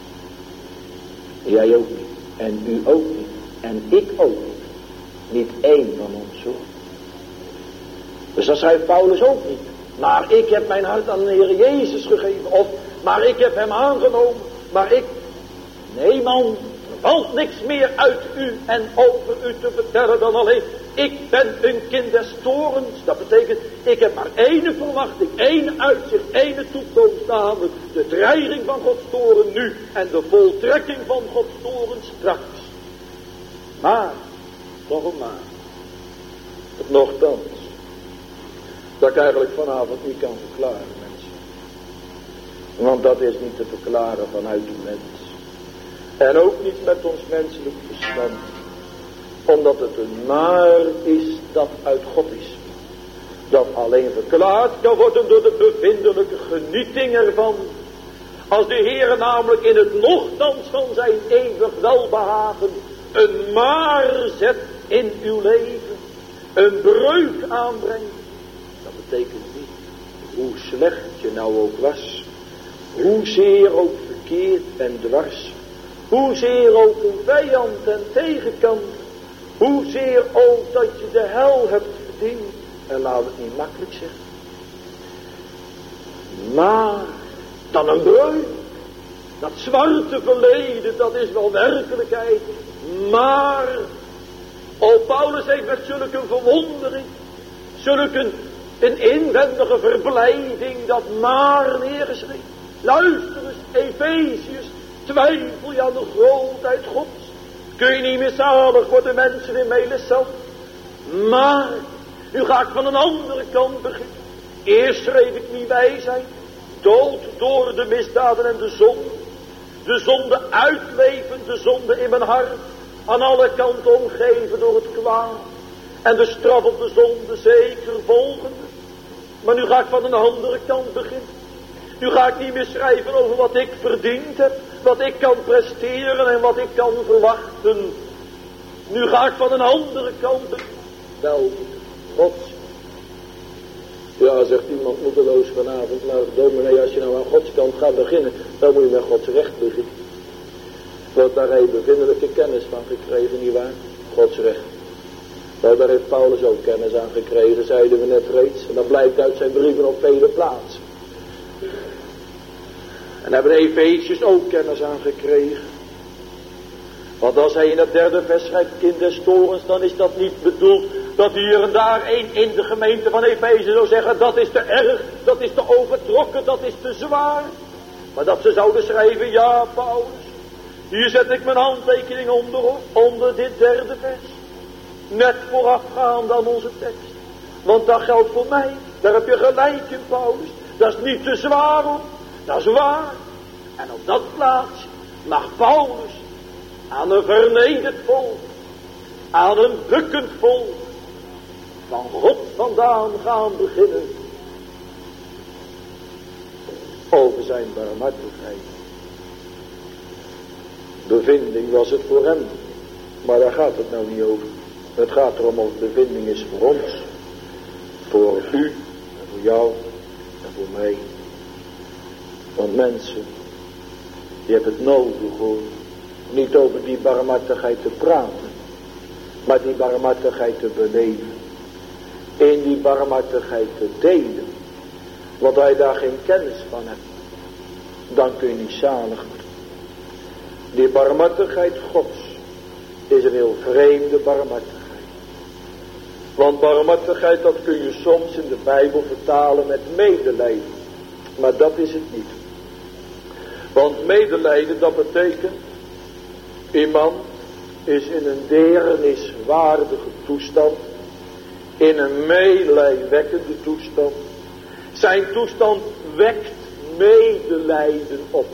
Jij ook niet. En u ook niet. En ik ook niet. Niet één van ons hoor. Dus dat schrijft Paulus ook niet. Maar ik heb mijn hart aan de Heer Jezus gegeven. Of, maar ik heb hem aangenomen. Maar ik... Nee man, er valt niks meer uit u en over u te vertellen dan alleen... Ik ben een kind des torens. Dat betekent, ik heb maar één verwachting, één uitzicht, één toekomst. Namelijk de dreiging van Gods toren nu en de voltrekking van Gods toren straks. Maar, toch een maar. Het nochtans. Dat ik eigenlijk vanavond niet kan verklaren, mensen. Want dat is niet te verklaren vanuit de mens. En ook niet met ons menselijk verstand. Omdat het een maar is dat uit God is. Dat alleen verklaard kan worden door de bevindelijke genieting ervan. Als de Heer namelijk in het nochtans van zijn eeuwig welbehagen een maar zet in uw leven. Een breuk aanbrengt. Dat betekent niet hoe slecht je nou ook was. Hoezeer ook verkeerd en dwars. Hoezeer ook een vijand en tegenkant. Hoezeer ook dat je de hel hebt verdiend. En laat het niet makkelijk zeggen. Maar dan een breuk. Dat zwarte verleden, dat is wel werkelijkheid. Maar Paulus heeft met zulke verwondering. Zulke een inwendige verblijding dat maar neergeschreven. Luister eens, Efeziërs. Twijfel je aan de grootheid Gods. Kun je niet meer zalig worden, mensen in Melissant. Maar, nu ga ik van een andere kant beginnen. Eerst schreef ik niet wijsheid. Dood door de misdaden en de zonde. De zonde uitlevend, de zonde in mijn hart. Aan alle kanten omgeven door het kwaad. En de straf op de zonde zeker volgende. Maar nu ga ik van een andere kant beginnen. Nu ga ik niet meer schrijven over wat ik verdiend heb. Wat ik kan presteren en wat ik kan verwachten. Nu ga ik van een andere kant beginnen. Wel, God. Ja, zegt iemand moedeloos vanavond. Nou, dominee, als je nou aan Gods kant gaat beginnen, dan moet je met Gods recht beginnen. Want daar heeft bevindelijke kennis van gekregen, nietwaar? Gods recht. Nou, daar heeft Paulus ook kennis aan gekregen, zeiden we net reeds. En dat blijkt uit zijn brieven op vele plaatsen. En hebben de Efeziërs ook kennis aan gekregen. Want als hij in het derde vers schrijft, kind des torens, dan is dat niet bedoeld dat hier en daar één in de gemeente van Efeze zou zeggen, dat is te erg, dat is te overtrokken, dat is te zwaar. Maar dat ze zouden schrijven, ja Paulus, hier zet ik mijn handtekening onder dit derde vers. Net voorafgaand aan onze tekst. Want dat geldt voor mij, daar heb je gelijk in Paulus. Dat is niet te zwaar hoor, dat is waar. En op dat plaatsje mag Paulus aan een vernederd volk, aan een bukkend volk, van God vandaan gaan beginnen over zijn barmhartigheid. Bevinding was het voor hem, maar daar gaat het nou niet over. Het gaat erom of bevinding is voor ons, voor u en voor jou en voor mij. Want mensen, je hebt het nodig hoor, niet over die barmhartigheid te praten, maar die barmhartigheid te beleven. In die barmhartigheid te delen. Want als je daar geen kennis van hebt, dan kun je niet zalig worden. Die barmhartigheid Gods is een heel vreemde barmhartigheid. Want barmhartigheid, dat kun je soms in de Bijbel vertalen met medelijden. Maar dat is het niet. Want medelijden, dat betekent, iemand is in een deerniswaardige toestand, in een meelijwekkende toestand. Zijn toestand wekt medelijden op.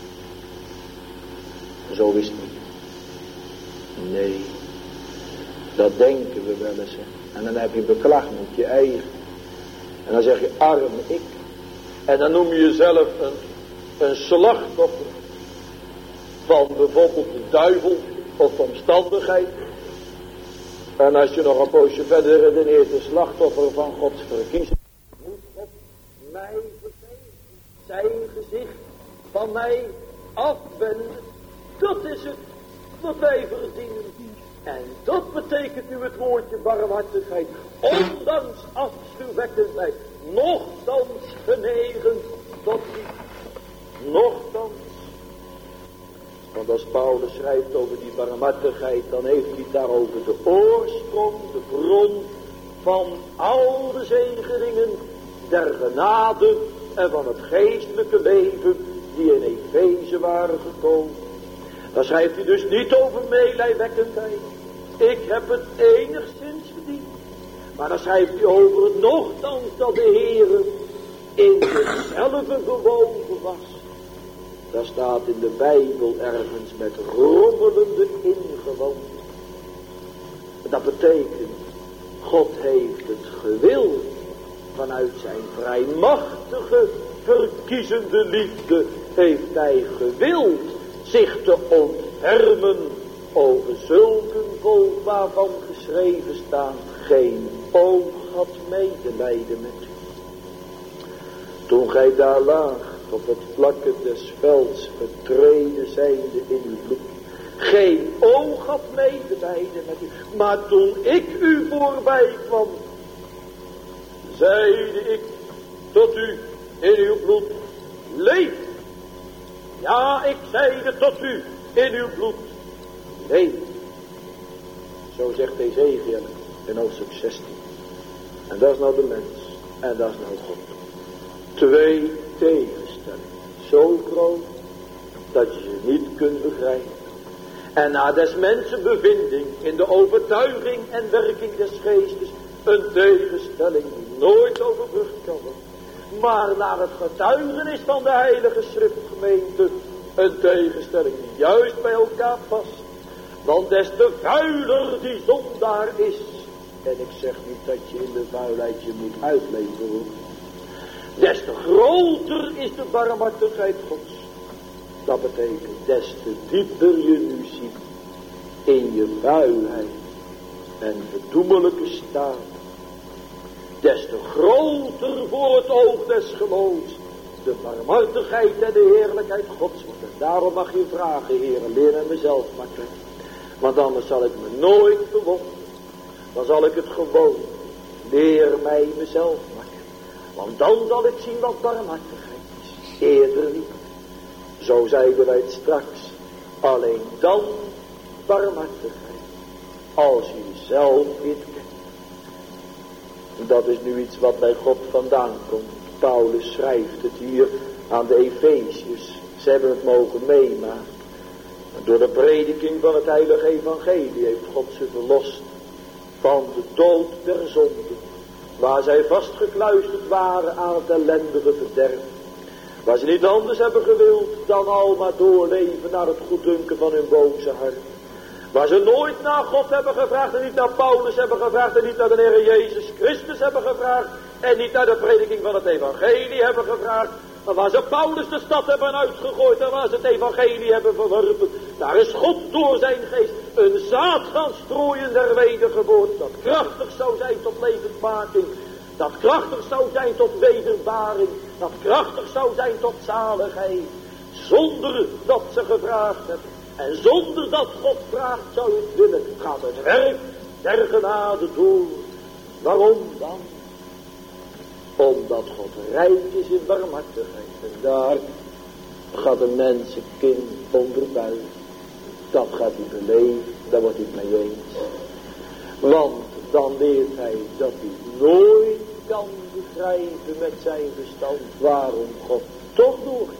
Zo is het niet. Nee. Dat denken we wel eens. Hè. En dan heb je beklag met je eigen. En dan zeg je arme ik. En dan noem je jezelf een slachtoffer. Van bijvoorbeeld de duivel of omstandigheid. En als je nog een poosje verder redeneert, een slachtoffer van Gods verkiezing. Moet God mij vergeven, zijn gezicht van mij afwenden. Dat is het wat wij verdienen. En dat betekent nu het woordje barmhartigheid. Ondanks afschuwwekkendheid. Nochtans genegen tot liefde. Nochtans. Want als Paulus schrijft over die barmhartigheid, dan heeft hij het daar over de oorsprong, de bron van al de zegeningen der genade en van het geestelijke leven die in Efeze waren gekomen. Dan schrijft hij dus niet over meelijwekkendheid. Ik heb het enigszins verdiend. Maar dan schrijft hij over het nochtans dat de Heere in zichzelve gewogen was. Daar staat in de Bijbel ergens met rommelende ingewoond. Dat betekent, God heeft het gewild vanuit zijn vrijmachtige, verkiezende liefde, heeft hij gewild zich te ontfermen over zulke volk waarvan geschreven staat, geen oog had medelijden met u. Toen gij daar laagt, op het vlakke des velds vertreden zijnde in uw bloed. Geen oog had medelijden met u. Maar toen ik u voorbij kwam, zeide ik tot u in uw bloed, leef. Ja, ik zeide tot u in uw bloed, leef. Zo zegt Ezekiel in hoofdstuk 16. En dat is nou de mens. En dat is nou God. Twee tegenstellingen. Zo groot dat je ze niet kunt begrijpen. En na des mensen bevinding in de overtuiging en werking des geestes een tegenstelling die nooit overbrugd kan worden. Maar naar het getuigenis van de heilige schriftgemeente een tegenstelling die juist bij elkaar past. Want des te vuiler die zondaar is. En ik zeg niet dat je in de vuilheid je moet uitleveren. Des te groter is de barmhartigheid Gods. Dat betekent des te dieper je nu ziet in je vuilheid en verdoemelijke staat. Des te groter voor het oog des geloofs de barmhartigheid en de heerlijkheid Gods wordt. En daarom mag je vragen, Heer, leer mij mezelf maar kennen. Want anders zal ik me nooit verwonderen. Dan zal ik het gewoon, leer mij mezelf maar kennen. Want dan zal ik zien wat barmhartigheid is. Eerder niet. Zo zeiden wij het straks. Alleen dan barmhartigheid. Als je jezelf weer kent. Dat is nu iets wat bij God vandaan komt. Paulus schrijft het hier aan de Efeziërs. Ze hebben het mogen meemaken. Door de prediking van het heilige evangelie heeft God ze verlost van de dood der zonde. Waar zij vastgekluisterd waren aan het ellendige verderf. Waar ze niet anders hebben gewild dan al maar doorleven naar het goeddunken van hun boze hart. Waar ze nooit naar God hebben gevraagd en niet naar Paulus hebben gevraagd en niet naar de Heer Jezus Christus hebben gevraagd. En niet naar de prediking van het evangelie hebben gevraagd. Maar waar ze Paulus de stad hebben uitgegooid en waar ze het evangelie hebben verworpen. Daar is God door zijn geest een zaad gaan strooien der wedergeboorte. Dat krachtig zou zijn tot levendmaking. Dat krachtig zou zijn tot wederbaring. Dat krachtig zou zijn tot zaligheid. Zonder dat ze gevraagd hebben. En zonder dat God vraagt zou het willen. Gaat het werk der genade door. Waarom dan? Omdat God rijk is in barmhartigheid. En daar gaat een mensenkind onderbuigen. Dat gaat hij beleven. Daar wordt hij het mee eens. Want dan leert hij dat hij nooit kan begrijpen met zijn verstand waarom God toch doorgaat.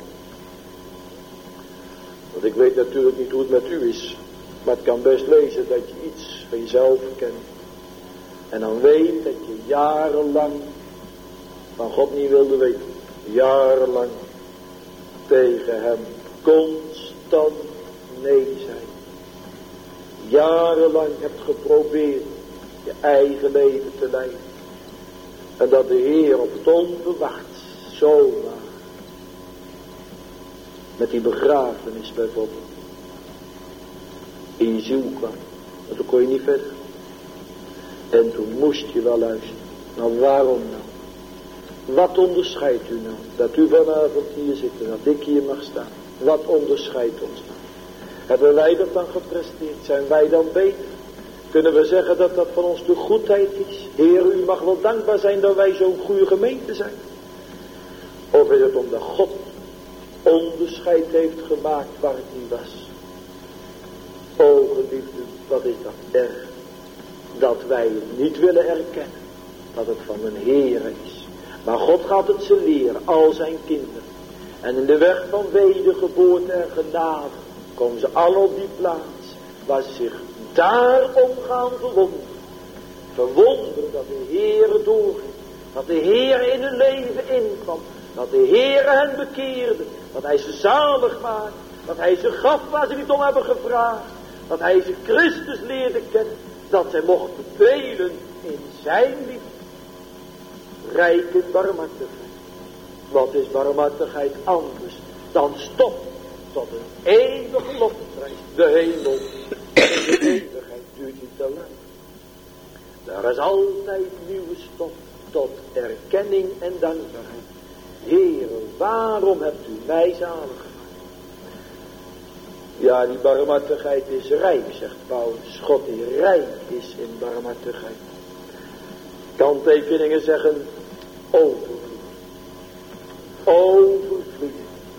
Want ik weet natuurlijk niet hoe het met u is. Maar het kan best wezen dat je iets van jezelf kent. En dan weet dat je jarenlang van God niet wilde weten. Jarenlang tegen hem constant nee zijn. jarenlang hebt geprobeerd je eigen leven te leiden. En dat de Heer op het onverwachts zomaar met die begrafenis bijvoorbeeld in je ziel kwam. En toen kon je niet verder. En toen moest je wel luisteren. Nou, waarom nou? Wat onderscheidt u nou? Dat u vanavond hier zit en dat ik hier mag staan. Wat onderscheidt ons nou? Hebben wij dat dan gepresteerd? Zijn wij dan beter? Kunnen we zeggen dat dat van ons de goedheid is? Heer, u mag wel dankbaar zijn dat wij zo'n goede gemeente zijn. Of is het omdat God onderscheid heeft gemaakt waar het niet was? O geliefde, wat is dat erg. Dat wij het niet willen erkennen. Dat het van een Heer is. Maar God gaat het ze leren, al zijn kinderen. En in de weg van wedergeboorte en genade komen ze al op die plaats waar ze zich daarom gaan verwonderen. Verwonderen dat de Heer doorging. Dat de Heer in hun leven inkwam. Dat de Heer hen bekeerde. Dat hij ze zalig maakte. Dat hij ze gaf waar ze niet om hebben gevraagd. Dat hij ze Christus leerde kennen. Dat zij mochten delen in zijn liefde. Rijk in barmhartigheid. Wat is barmhartigheid anders dan stof tot een eeuwige lofprijs? De hemel en de eeuwigheid duurt niet te lang. Daar is altijd nieuwe stof tot erkenning en dankbaarheid. Heere, waarom hebt u mij zalig gemaakt? Ja, die barmhartigheid is rijk, zegt Paulus. God die rijk is in barmhartigheid. Kanttekeningen zeggen overvloed. Overvloed.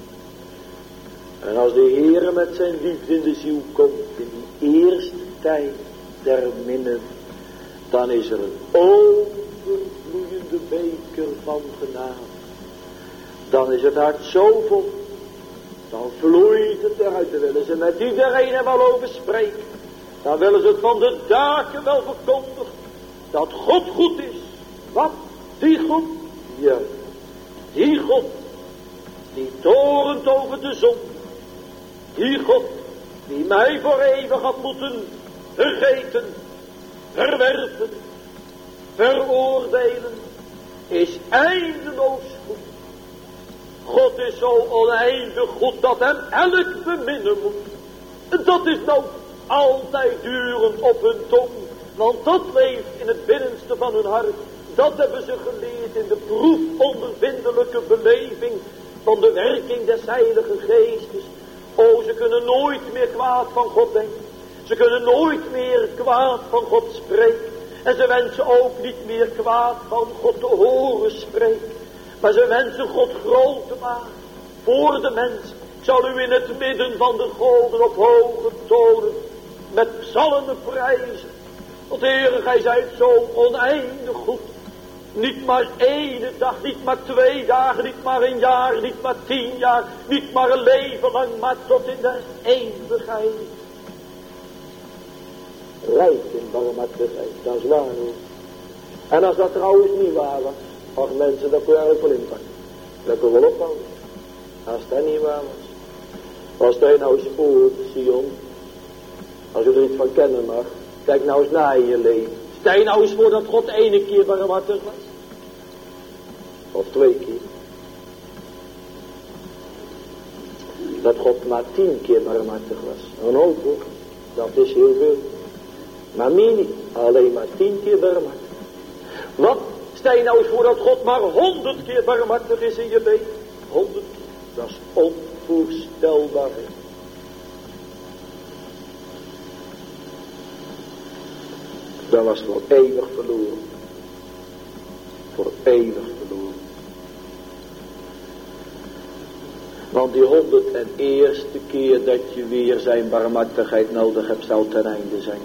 En als de Heere met zijn liefde in de ziel komt in die eerste tijd der minnen, dan is er een overvloeiende beker van genade. Dan is het hart zo vol. Dan vloeit het eruit. Dan willen ze met iedereen er wel over spreken. Dan willen ze het van de daken wel verkondigen. Dat God goed is. Wat? Die God? Ja. Die God. Die torent over de zon. Die God. Die mij voor eeuwig had moeten vergeten. Verwerpen. Veroordelen. Is eindeloos goed. God is zo oneindig goed dat hem elk beminnen moet. Dat is nou altijd durend op hun tong. Want dat leeft in het binnenste van hun hart. Dat hebben ze geleerd in de proefondervindelijke beleving van de werking des Heilige Geestes. O, ze kunnen nooit meer kwaad van God denken. Ze kunnen nooit meer kwaad van God spreken. En ze wensen ook niet meer kwaad van God te horen spreken. Maar ze wensen God groot te maken voor de mens. Ik zal u in het midden van de goden op hoge tonen met psalmen prijzen. Want Heere, gij zijt zo oneindig goed. Niet maar 1 dag, niet maar 2 dagen, niet maar 1 jaar, niet maar 10 jaar, niet maar een leven lang, maar tot in de eeuwigheid. Rijk in barmhartigheid, dat is waar hoor. En als dat trouwens niet waar was, ach mensen, dat kun je eigenlijk wel inpakken. Dat kun je wel ophouden. Als dat niet waar was. Als hij nou eens voelt, Sion, als je er iets van kennen mag, kijk nou eens na in je leven. Stel je nou eens voor dat God 1 keer barmhartig was. Of 2 keer. Dat God maar 10 keer barmhartig was. Een hoop hoor. Dat is heel veel. Maar meer niet. Alleen maar 10 keer barmhartig. Wat? Stel je nou eens voor dat God maar 100 keer barmhartig is in je leven. 100 keer. Dat is onvoorstelbaar. Dat was voor eeuwig verloren. Voor eeuwig verloren. Want die 101ste keer dat je weer zijn barmhartigheid nodig hebt, zal ten einde zijn.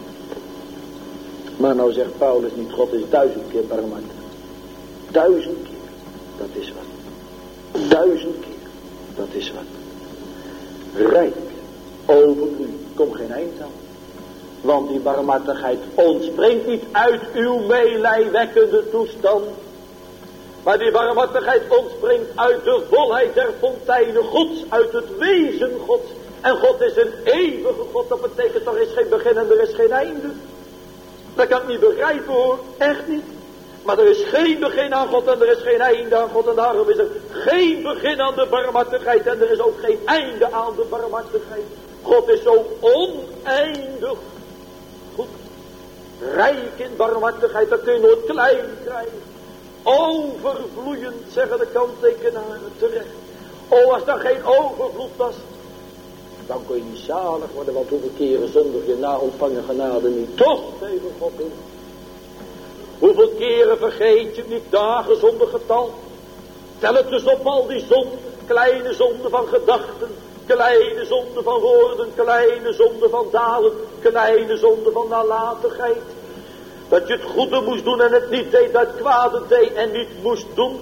Maar nou zegt Paulus niet, God is 1000 keer barmhartig. 1000 keer, dat is wat. 1000 keer, dat is wat. Rijk, overvloeiend, komt geen eind aan. Want die barmhartigheid ontspringt niet uit uw meelijwekkende toestand. Maar die barmhartigheid ontspringt uit de volheid der fonteinen Gods, uit het wezen Gods. En God is een eeuwige God. Dat betekent er is geen begin en er is geen einde. Dat kan ik niet begrijpen hoor. Echt niet. Maar er is geen begin aan God en er is geen einde aan God. En daarom is er geen begin aan de barmhartigheid. En er is ook geen einde aan de barmhartigheid. God is zo oneindig goed. Rijk in barmhartigheid. Dat kun je nooit klein krijgen. Overvloeiend, zeggen de kanttekenaren terecht. Oh, als dat geen overvloed was, dan kun je niet zalig worden. Want hoeveel keren zonder je na ontvangen genade niet toch tegen God in. Hoeveel keren vergeet je niet dagen zonder getal. Tel het dus op al die zonden. Kleine zonden van gedachten. Kleine zonden van woorden. Kleine zonden van daden. Kleine zonden van nalatigheid. Dat je het goede moest doen en het niet deed. Dat het kwade deed en niet moest doen.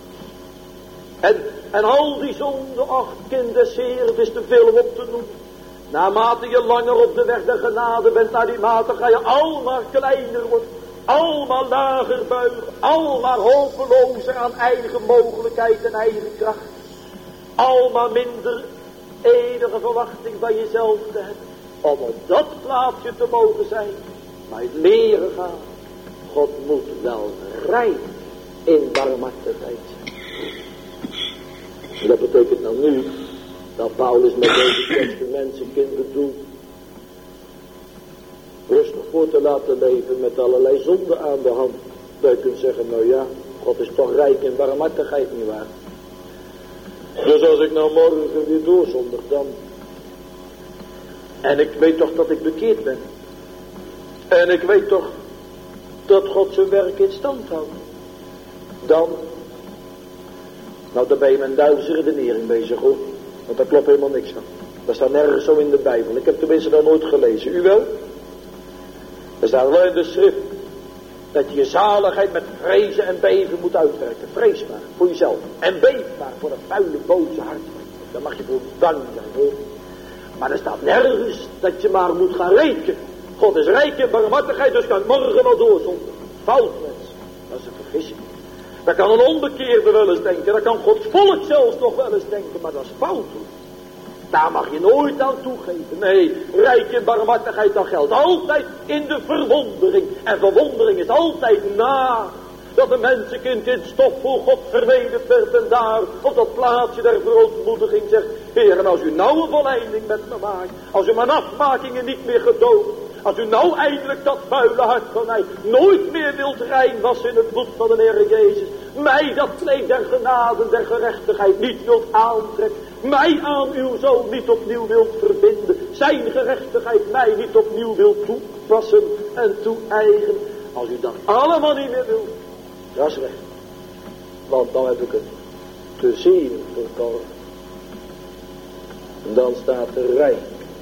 En al die zonden, ach kind des Heeren, het is te veel om op te noemen. Naarmate je langer op de weg der genade bent, naar die mate ga je almaar kleiner worden. Almaar lager buigen. Almaar hopelozer aan eigen mogelijkheid en eigen kracht. Almaar minder enige verwachting van jezelf te hebben. Om op dat plaatsje te mogen zijn. Maar het leren gaan. God moet wel rijk in barmhartigheid zijn. En dat betekent nou nu dat Paulus met deze tekst de mensenkind bedoelt rustig voor te laten leven met allerlei zonden aan de hand. Dat je kunt zeggen, nou ja, God is toch rijk in barmhartigheid, nietwaar? Dus als ik nou morgen weer doorzondig dan, en ik weet toch dat ik bekeerd ben, en ik weet toch dat God zijn werk in stand houdt, dan, nou dan ben je met een duivelse redenering bezig hoor, want daar klopt helemaal niks van. Dat staat nergens zo in de Bijbel. Ik heb tenminste dat nooit gelezen. U wel? Er staat wel in de schrift dat je je zaligheid met vrezen en beven moet uitwerken. Vrees maar voor jezelf. En beef maar voor een vuile, boze hart. Daar mag je voor bang zijn hoor. Maar er staat nergens dat je maar moet gaan rekenen. God is rijk in barmhartigheid, dus kan morgen wel doorzondigen. Fout mensen. Dat is een vergissing. Dat kan een onbekeerde wel eens denken. Dat kan Gods volk zelfs nog wel eens denken. Maar dat is fout hoor. Daar mag je nooit aan toegeven. Nee, rijk in barmhartigheid, dat geldt altijd in de verwondering. En verwondering is altijd na dat de mensenkind in stof voor God verwijderd werd. En daar op dat plaatsje der verootmoediging zegt, Heer, en als u nou een volleinding met me maakt, als u mijn afmakingen niet meer gedoogt, als u nou eindelijk dat vuile hart van mij nooit meer wilt rein wassen in het bloed van de Heer Jezus, mij dat kleed der genade, der gerechtigheid niet wilt aantrekken, mij aan uw zoon niet opnieuw wilt verbinden, zijn gerechtigheid mij niet opnieuw wilt toepassen en toe-eigenen, als u dat allemaal niet meer wilt, dat is recht. Want dan heb ik het te zeer verkocht. En dan staat er rijk.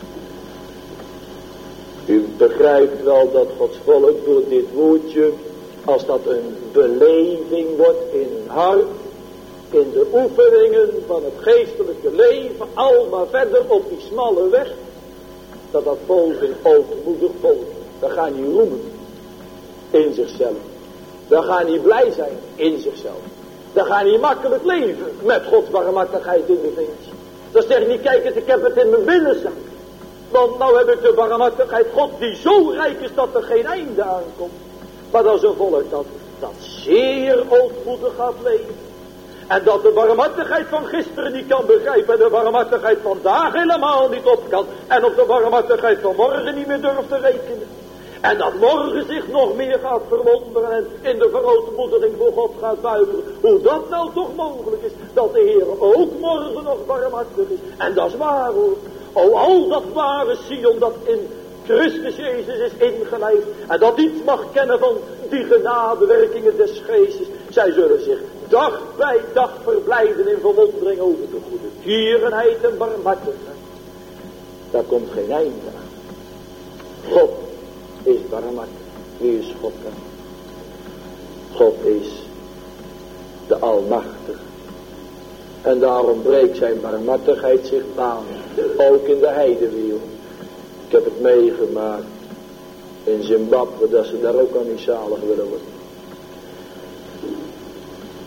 U begrijpt wel dat Gods volk door dit woordje, als dat een beleving wordt in hun hart, in de oefeningen van het geestelijke leven, allemaal verder op die smalle weg, dat volk een ootmoedig volk, dat gaat niet roemen in zichzelf. Dat gaat niet blij zijn in zichzelf. Dat gaat niet makkelijk leven met Gods barmhartigheid in de vingers. Dat zegt niet, kijk eens, ik heb het in mijn binnenzak. Want nou heb ik de barmhartigheid God die zo rijk is dat er geen einde aankomt. Maar dat is een volk dat zeer ootmoedig gaat leven. En dat de barmhartigheid van gisteren niet kan begrijpen. En de barmhartigheid van vandaag helemaal niet op kan. En op de barmhartigheid van morgen niet meer durft te rekenen. En dat morgen zich nog meer gaat verwonderen en in de verootmoediging voor God gaat buigen. Hoe dat nou toch mogelijk is. Dat de Heer ook morgen nog barmhartig is. En dat is waar hoor. O, al dat ware Sion dat in Christus Jezus is ingelijfd. En dat iets mag kennen van die genadewerkingen des geestes. Zij zullen zich dag bij dag verblijden in verwondering over de goede tierenheid en barmhartigheid. Daar komt geen einde aan. God is barmhartig. Wie is God dan? God is de Almachtige. En daarom breekt zijn barmhartigheid zich baan. Ook in de heidewereld. Ik heb het meegemaakt in Zimbabwe, dat ze daar ook aan niet zalig willen worden.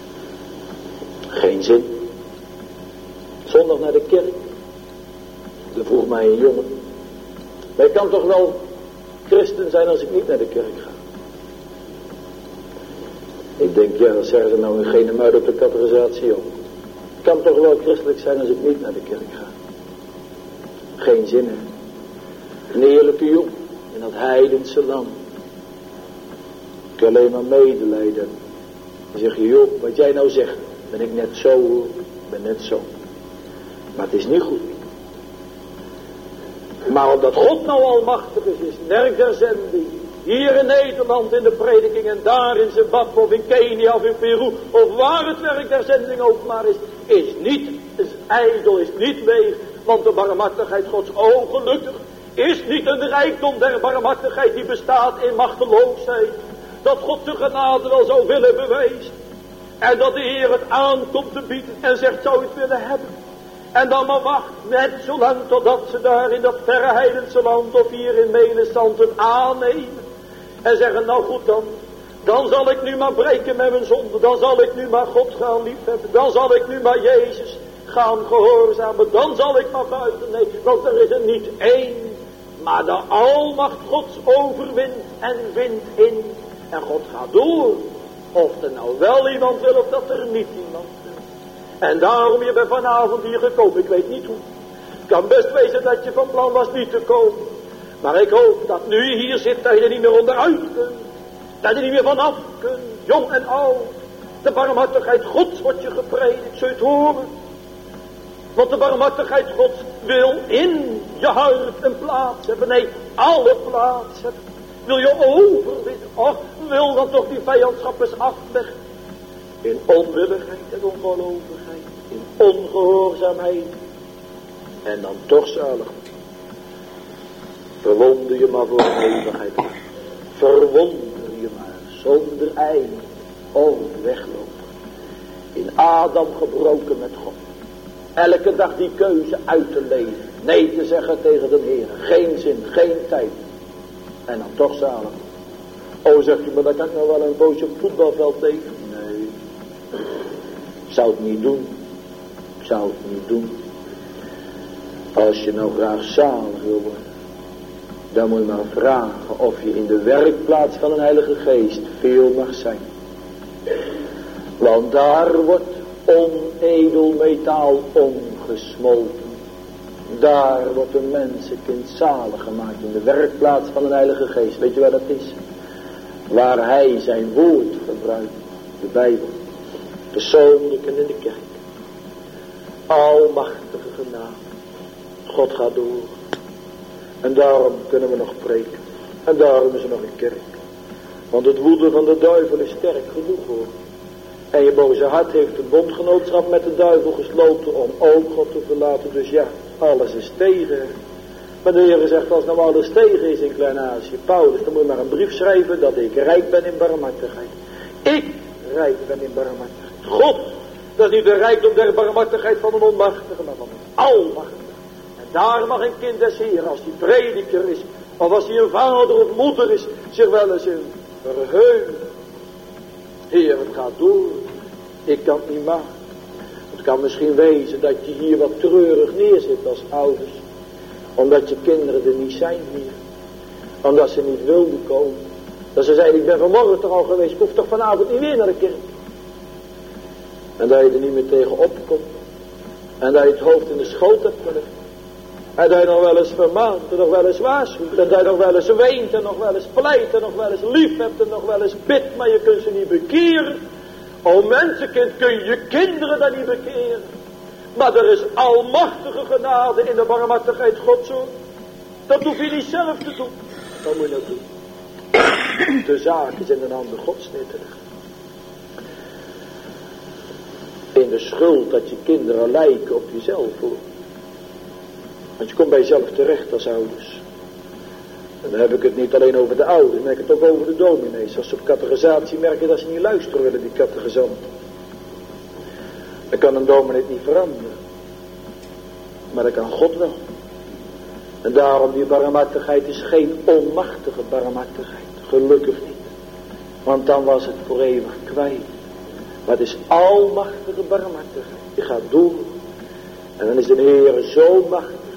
Geen zin. Zondag naar de kerk. Er vroeg mij een jongen. Maar ik kan toch wel christen zijn als ik niet naar de kerk ga? Ik denk, ja, dat zeggen ze nou in Genemuid op de catechisatie ook. Ik kan toch wel christelijk zijn als ik niet naar de kerk ga? Geen zin, hè? Een eerlijke jongen in dat heidense land. Ik kan alleen maar medelijden. Dan zeg je, joh, wat jij nou zegt, ben ik net zo hoor. Ben net zo. Maar het is niet goed. Maar omdat God nou almachtig is het werk der zending. Hier in Nederland in de prediking en daar in Zimbabwe of in Kenia of in Peru. Of waar het werk der zending ook maar is niet ijdel, is niet leeg. Want de barmhartigheid Gods, oh gelukkig, is niet een rijkdom der barmhartigheid die bestaat in machteloosheid. Dat God de genade wel zou willen bewijzen. En dat de Heer het aankomt te bieden en zegt, zou je het willen hebben? En dan maar wacht, net zolang totdat ze daar in dat verre heidense land of hier in Melisand het aannemen. En zeggen, nou goed dan zal ik nu maar breken met mijn zonde. Dan zal ik nu maar God gaan liefhebben. Dan zal ik nu maar Jezus gaan gehoorzamen. Dan zal ik maar buiten. Nee, want er is er niet één. Maar de almacht Gods overwint en wint in. En God gaat door. Of er nou wel iemand wil of dat er niet iemand wil. En daarom je bent vanavond hier gekomen. Ik weet niet hoe. Het kan best wezen dat je van plan was niet te komen. Maar ik hoop dat nu je hier zit dat je er niet meer onderuit kunt. Dat je er niet meer vanaf kunt. Jong en oud. De barmhartigheid Gods wordt je gepredikt. Zul je het horen? Want de barmhartigheid Gods wil in je hart een plaats hebben. Nee, alle plaats hebben. Wil je overwinnen? Och, wil dan toch die vijandschap eens afleggen. In onwilligheid en ongelovigheid. In ongehoorzaamheid. En dan toch zalig. Verwonder je maar voor de eeuwigheid. Verwonder je maar zonder eind. Oh, weglopen. In Adam gebroken met God. Elke dag die keuze uit te leven. Nee te zeggen tegen de Heer. Geen zin, geen tijd. En dan toch zalig. Oh, zegt u, maar dan kan ik nou wel een poosje op het voetbalveld tegen. Nee. Ik zou het niet doen. Ik zou het niet doen. Als je nou graag zalig wil worden. Dan moet je maar vragen of je in de werkplaats van een Heilige Geest veel mag zijn. Want daar wordt onedel metaal omgesmolten. Daar wordt een mensenkind zalig gemaakt in de werkplaats van een Heilige Geest. Weet je waar dat is? Waar hij zijn woord gebruikt. De Bijbel. Persoonlijk en in de kerk. Almachtige genade. God gaat door. En daarom kunnen we nog preken. En daarom is er nog een kerk. Want het woeden van de duivel is sterk genoeg hoor. En je boze hart heeft een bondgenootschap met de duivel gesloten om ook God te verlaten. Dus ja, alles is tegen. Maar de Heer zegt, als nou alles tegen is in Klein-Azië, Paulus, dan moet je maar een brief schrijven dat ik rijk ben in barmhartigheid. Ik rijk ben in barmhartigheid. God, dat is niet de rijkdom der barmhartigheid van een onmachtige, maar van een almachtige. En daar mag een kind des Heer, als hij prediker is, of als hij een vader of moeder is, zich wel eens in verheugen. Heer, het gaat door. Ik kan het niet maken. Het kan misschien wezen dat je hier wat treurig neerzit als ouders. Omdat je kinderen er niet zijn meer. Omdat ze niet wilden komen. Dat ze zeiden, ik ben vanmorgen toch al geweest. Ik hoef toch vanavond niet meer naar de kerk. En dat je er niet meer tegen opkomt. En dat je het hoofd in de schoot hebt gelegd. En dat je nog wel eens vermaant en nog wel eens waarschuwt. En dat je nog wel eens weent en nog wel eens pleit en nog wel eens lief hebt en nog wel eens bidt. Maar je kunt ze niet bekeren. O mensenkind, kun je kinderen dan niet bekeren. Maar er is almachtige genade in de barmhartigheid Gods hoor. Dat hoef je niet zelf te doen. Dat moet je dat doen. De zaak is in de handen Gods neer te leggen. In de schuld dat je kinderen lijken op jezelf hoor. Want je komt bij jezelf terecht als ouders. En dan heb ik het niet alleen over de ouders, dan heb ik het ook over de dominees. Als ze op catechisatie merken dat ze niet luisteren willen, die catechisant. Dan kan een dominee het niet veranderen. Maar dat kan God wel. En daarom die barmhartigheid is geen onmachtige barmhartigheid. Gelukkig niet. Want dan was het voor eeuwig kwijt. Maar het is almachtige barmhartigheid. Je gaat door. En dan is de Heer zo machtig.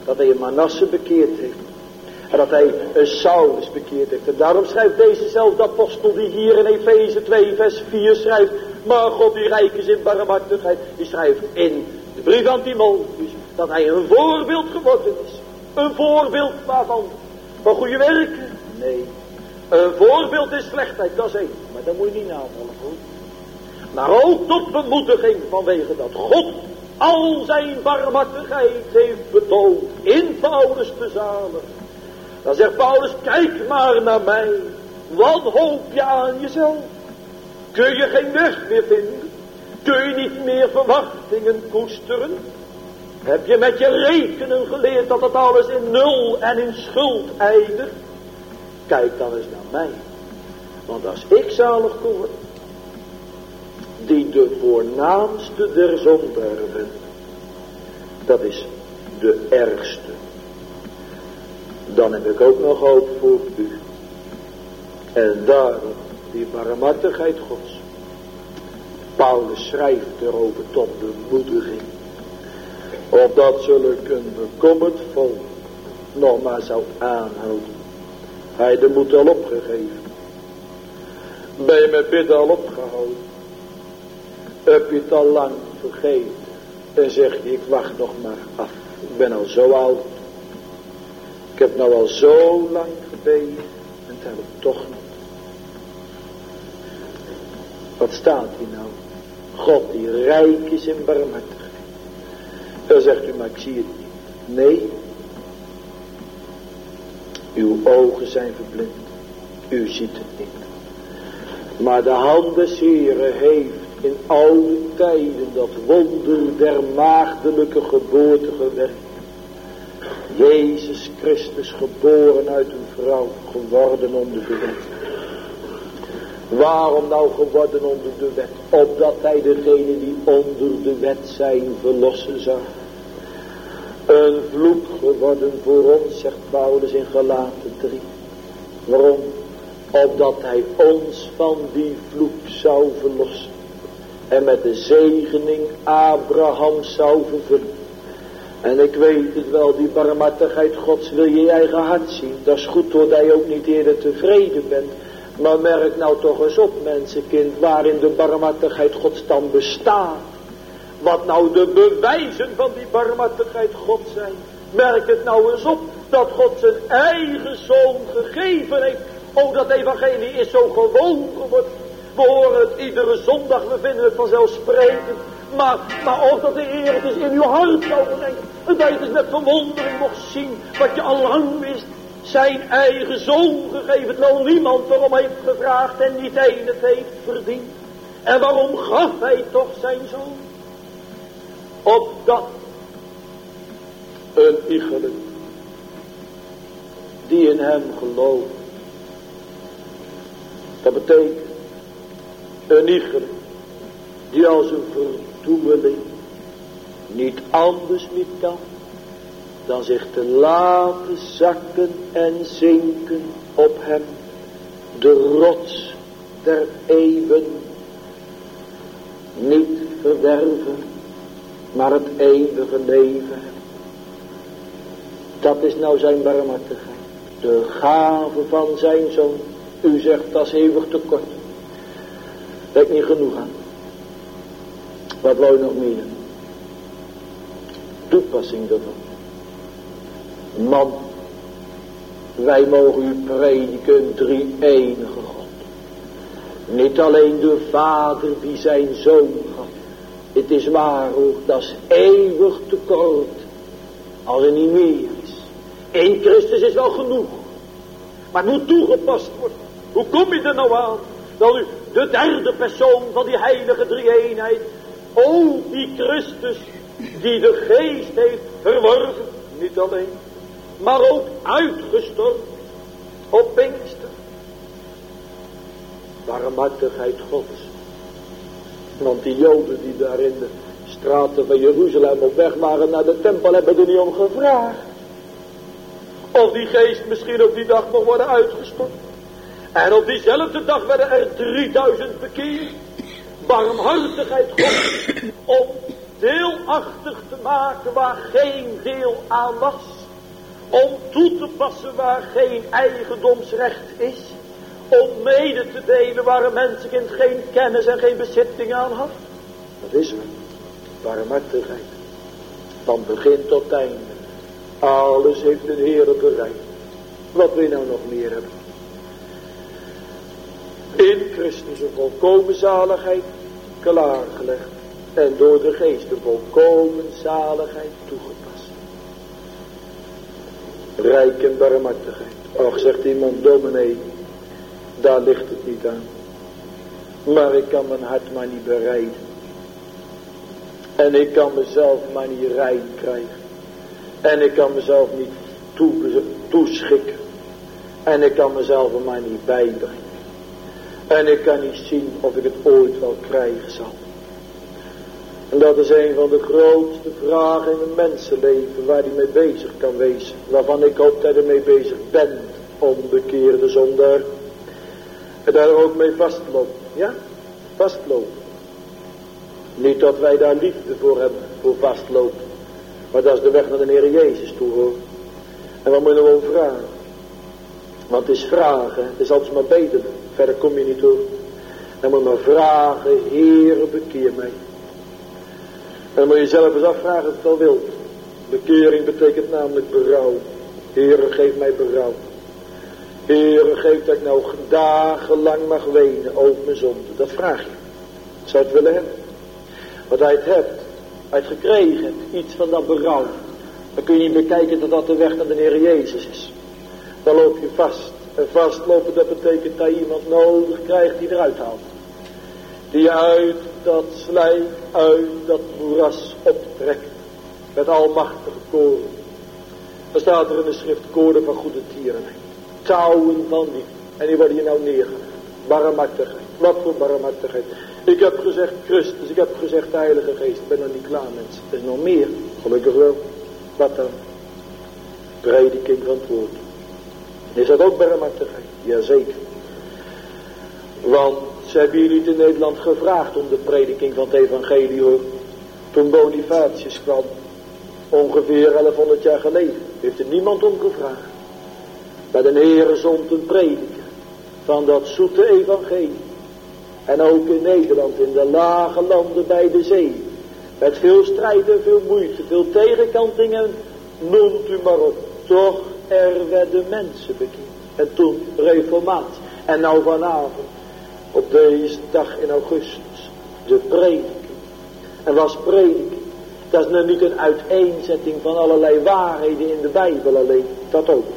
Dat hij een Manasse bekeerd heeft. En dat hij een Saulus bekeerd heeft. En daarom schrijft dezezelfde apostel die hier in Efeze 2 vers 4 schrijft. Maar God die rijk is in barmhartigheid. Die schrijft in de brief aan Timotheus. Dat hij een voorbeeld geworden is. Een voorbeeld waarvan? Van goede werken? Nee. Een voorbeeld is slechtheid, dat is één. Maar dat moet je niet navolgen hoor. Maar ook tot bemoediging vanwege dat God al zijn barmhartigheid heeft betoond in Paulus te zalen. Dan zegt Paulus, kijk maar naar mij. Wat hoop je aan jezelf? Kun je geen weg meer vinden? Kun je niet meer verwachtingen koesteren? Heb je met je rekenen geleerd dat het alles in nul en in schuld eindigt? Kijk dan eens naar mij. Want als ik zalig word, die de voornaamste der zondaren ben, dat is de ergste. Dan heb ik ook nog hoop voor u. En daarom die barmhartigheid Gods. Paulus schrijft erover tot bemoediging. Opdat zulk een bekommerd volk nog maar zou aanhouden. Hij de moed al opgegeven. Ben je met bidden al opgehouden? Heb je het al lang vergeten? En zeg je, ik wacht nog maar af. Ik ben al zo oud. Ik heb nou al zo lang gebeden. En het helpt toch niet. Wat staat hier nou? God die rijk is in barmhartigheid. Dan zegt u, maar ik zie het niet. Nee. Uw ogen zijn verblind. U ziet het niet. Maar de hand des Heeren heeft in oude tijden dat wonder der maagdelijke geboorte gewerkt. Jezus Christus geboren uit een vrouw, geworden onder de wet. Waarom nou geworden onder de wet? Opdat hij degene die onder de wet zijn verlossen zou. Een vloek geworden voor ons, zegt Paulus in Galaten 3. Waarom? Opdat hij ons van die vloek zou verlossen. En met de zegening Abraham zou vervullen. En ik weet het wel, die barmhartigheid Gods wil je eigen hart zien. Dat is goed doordat je ook niet eerder tevreden bent. Maar merk nou toch eens op, mensenkind, waarin de barmhartigheid Gods dan bestaat. Wat nou de bewijzen van die barmhartigheid Gods zijn. Merk het nou eens op, dat God zijn eigen zoon gegeven heeft. Oh, dat evangelie is zo gewoon geworden. We horen het iedere zondag, we vinden het vanzelfsprekend. Maar ook dat de Heer het is in uw hart zou brengen. En dat je het dus met verwondering mocht zien, wat je al lang wist. Zijn eigen zoon gegeven, terwijl niemand erom heeft gevraagd en niet één het heeft verdiend. En waarom gaf hij toch zijn zoon? Opdat een iegelijk die in hem gelooft. Dat betekent een iegelijk die als een verdoemeling niet anders niet kan dan zich te laten zakken en zinken op hem, de rots der eeuwen, niet verwerven, maar het eeuwige leven. Dat is nou zijn barmhartigheid, de gave van zijn zoon. U zegt, dat is eeuwig tekort. Denk niet genoeg aan. Wat wou je nog meer? Toepassing daarvan. Man, wij mogen u prediken, drie enige God. Niet alleen de Vader die zijn zoon gaf. Het is waar hoor, dat is eeuwig tekort. Als er niet meer is. In Christus is wel genoeg. Maar het moet toegepast worden. Hoe kom je er nou aan? Wel u, de derde persoon van die heilige drie-eenheid. O, die Christus die de geest heeft verworven. Niet alleen. Maar ook uitgestort op Pinkster. Barmhartigheid Gods. Want die Joden die daar in de straten van Jeruzalem op weg waren naar de tempel hebben er niet om gevraagd. Of die geest misschien op die dag nog worden uitgestort. En op diezelfde dag werden er 3000 bekeerd. Barmhartigheid Gods om deelachtig te maken waar geen deel aan was. om toe te passen waar geen eigendomsrecht is, om mede te delen waar een mensenkind geen kennis en geen bezitting aan had. Dat is barmhartigheid. Van begin tot einde. Alles heeft de Heer bereid. Wat wil je nou nog meer hebben? In Christus een volkomen zaligheid klaargelegd. En door de Geest een volkomen zaligheid toegepast. Rijk en barmhartigheid. Och, zegt iemand, dominee, daar ligt het niet aan. Maar ik kan mijn hart maar niet bereiden. En ik kan mezelf maar niet rein krijgen. En ik kan mezelf niet toeschikken. En ik kan mezelf er maar niet bijbrengen. En ik kan niet zien of ik het ooit wel krijgen zal. En dat is een van de grootste vragen in het mensenleven waar hij mee bezig kan wezen. Waarvan ik hoop dat hij ermee bezig bent, onbekeerde zondaar. En daar ook mee vastlopen. Ja, vastlopen. Niet dat wij daar liefde voor hebben, voor vastlopen. Maar dat is de weg naar de Heer Jezus toe, hoor. En wat moet je nou vragen? Want het is vragen, het is altijd maar bedelen. Verder kom je niet door. Dan moet je maar vragen, Heere, bekeer mij. En dan moet je zelf eens afvragen of je het wel wilt. Bekering betekent namelijk berouw. Heere, geef mij berouw. Heere, geef dat ik nou dagenlang mag wenen over mijn zonde. Dat vraag je. Zou je het willen hebben? Wat hij het hebt, hij het gekregen hebt, iets van dat berouw. Dan kun je niet bekijken dat dat de weg naar de Heer Jezus is. Dan loop je vast. En vastlopen, dat betekent dat je iemand nodig krijgt die eruit haalt. Die je uit dat slijk, uit dat moeras optrekt. Met almachtige koren. Dan staat er in de schrift koren van goede tierenheid. Touwen van die. En die worden hier nou neergelegd. Barmhartigheid. Wat voor barmhartigheid. Ik heb gezegd Christus, ik heb gezegd de Heilige Geest. Ik ben nog niet klaar, mensen. Er is nog meer. Gelukkig wel. Wat dan? Prediking van het woord. Is dat ook barmhartigheid? Jazeker. Want ze hebben hier niet in Nederland gevraagd om de prediking van het evangelie, hoor. Toen Bonifatius kwam, ongeveer 1100 jaar geleden, heeft er niemand om gevraagd. Maar de Heere zond een prediker van dat zoete evangelie. En ook in Nederland, in de lage landen bij de zee. Met veel strijd en veel moeite, veel tegenkantingen, noemt u maar op. Toch, er werden mensen bekeerd. En toen reformatie. En nou vanavond, op deze dag in augustus, de prediking. En was prediking. Dat is nou niet een uiteenzetting van allerlei waarheden in de Bijbel alleen. Dat ook.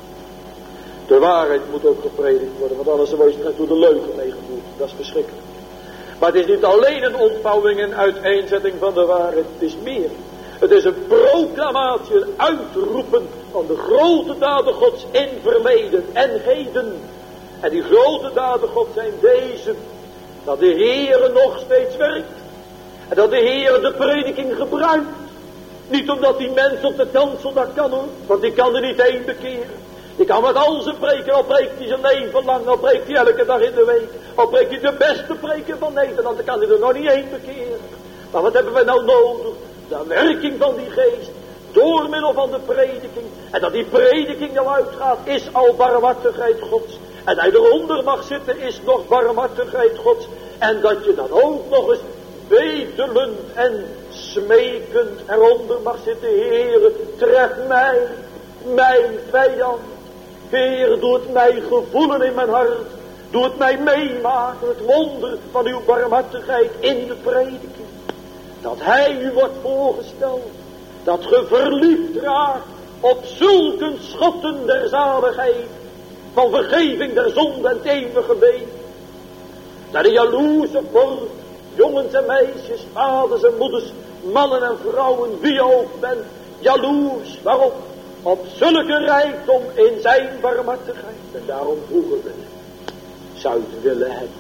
De waarheid moet ook gepredikt worden, want anders wordt je door de leugen meegevoerd. Dat is verschrikkelijk. Maar het is niet alleen een ontvouwing en uiteenzetting van de waarheid, het is meer. Het is een proclamatie, een uitroepen van de grote daden Gods in verleden en heden. En die grote daden Gods zijn deze, dat de Heere nog steeds werkt. En dat de Heere de prediking gebruikt. Niet omdat die mens op de kansel dat kan, hoor, want die kan er niet één bekeren. Die kan met al zijn preken, al preekt hij zijn leven lang, al preekt hij elke dag in de week. Al preekt hij de beste preker van Nederland, dan kan hij er nog niet één bekeren. Maar wat hebben we nou nodig? De werking van die geest, door middel van de prediking. En dat die prediking nou uitgaat, is al barmhartigheid Gods. En hij eronder mag zitten, is nog barmhartigheid Gods. En dat je dan ook nog eens betelend en smekend eronder mag zitten. Heere, tref mij, mijn vijand. Heer, doe het mij gevoelen in mijn hart. Doe het mij meemaken, het wonder van uw barmhartigheid in de prediking. Dat hij u wordt voorgesteld. Dat ge verliefd raakt op zulke schotten der zaligheid. Van vergeving der zonde en het eeuwige leven. Dat de jaloerse wordt, jongens en meisjes, vaders en moeders, mannen en vrouwen, wie je ook bent, jaloers. Waarom? Op zulke rijkdom in zijn barmhartigheid. En daarom vroegen we, zou het willen hebben,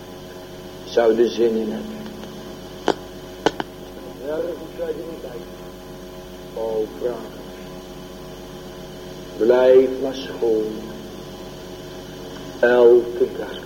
zou de zin in hebben. Nergens zou je niet bij. O vraag, blijf maar schoon, elke dag,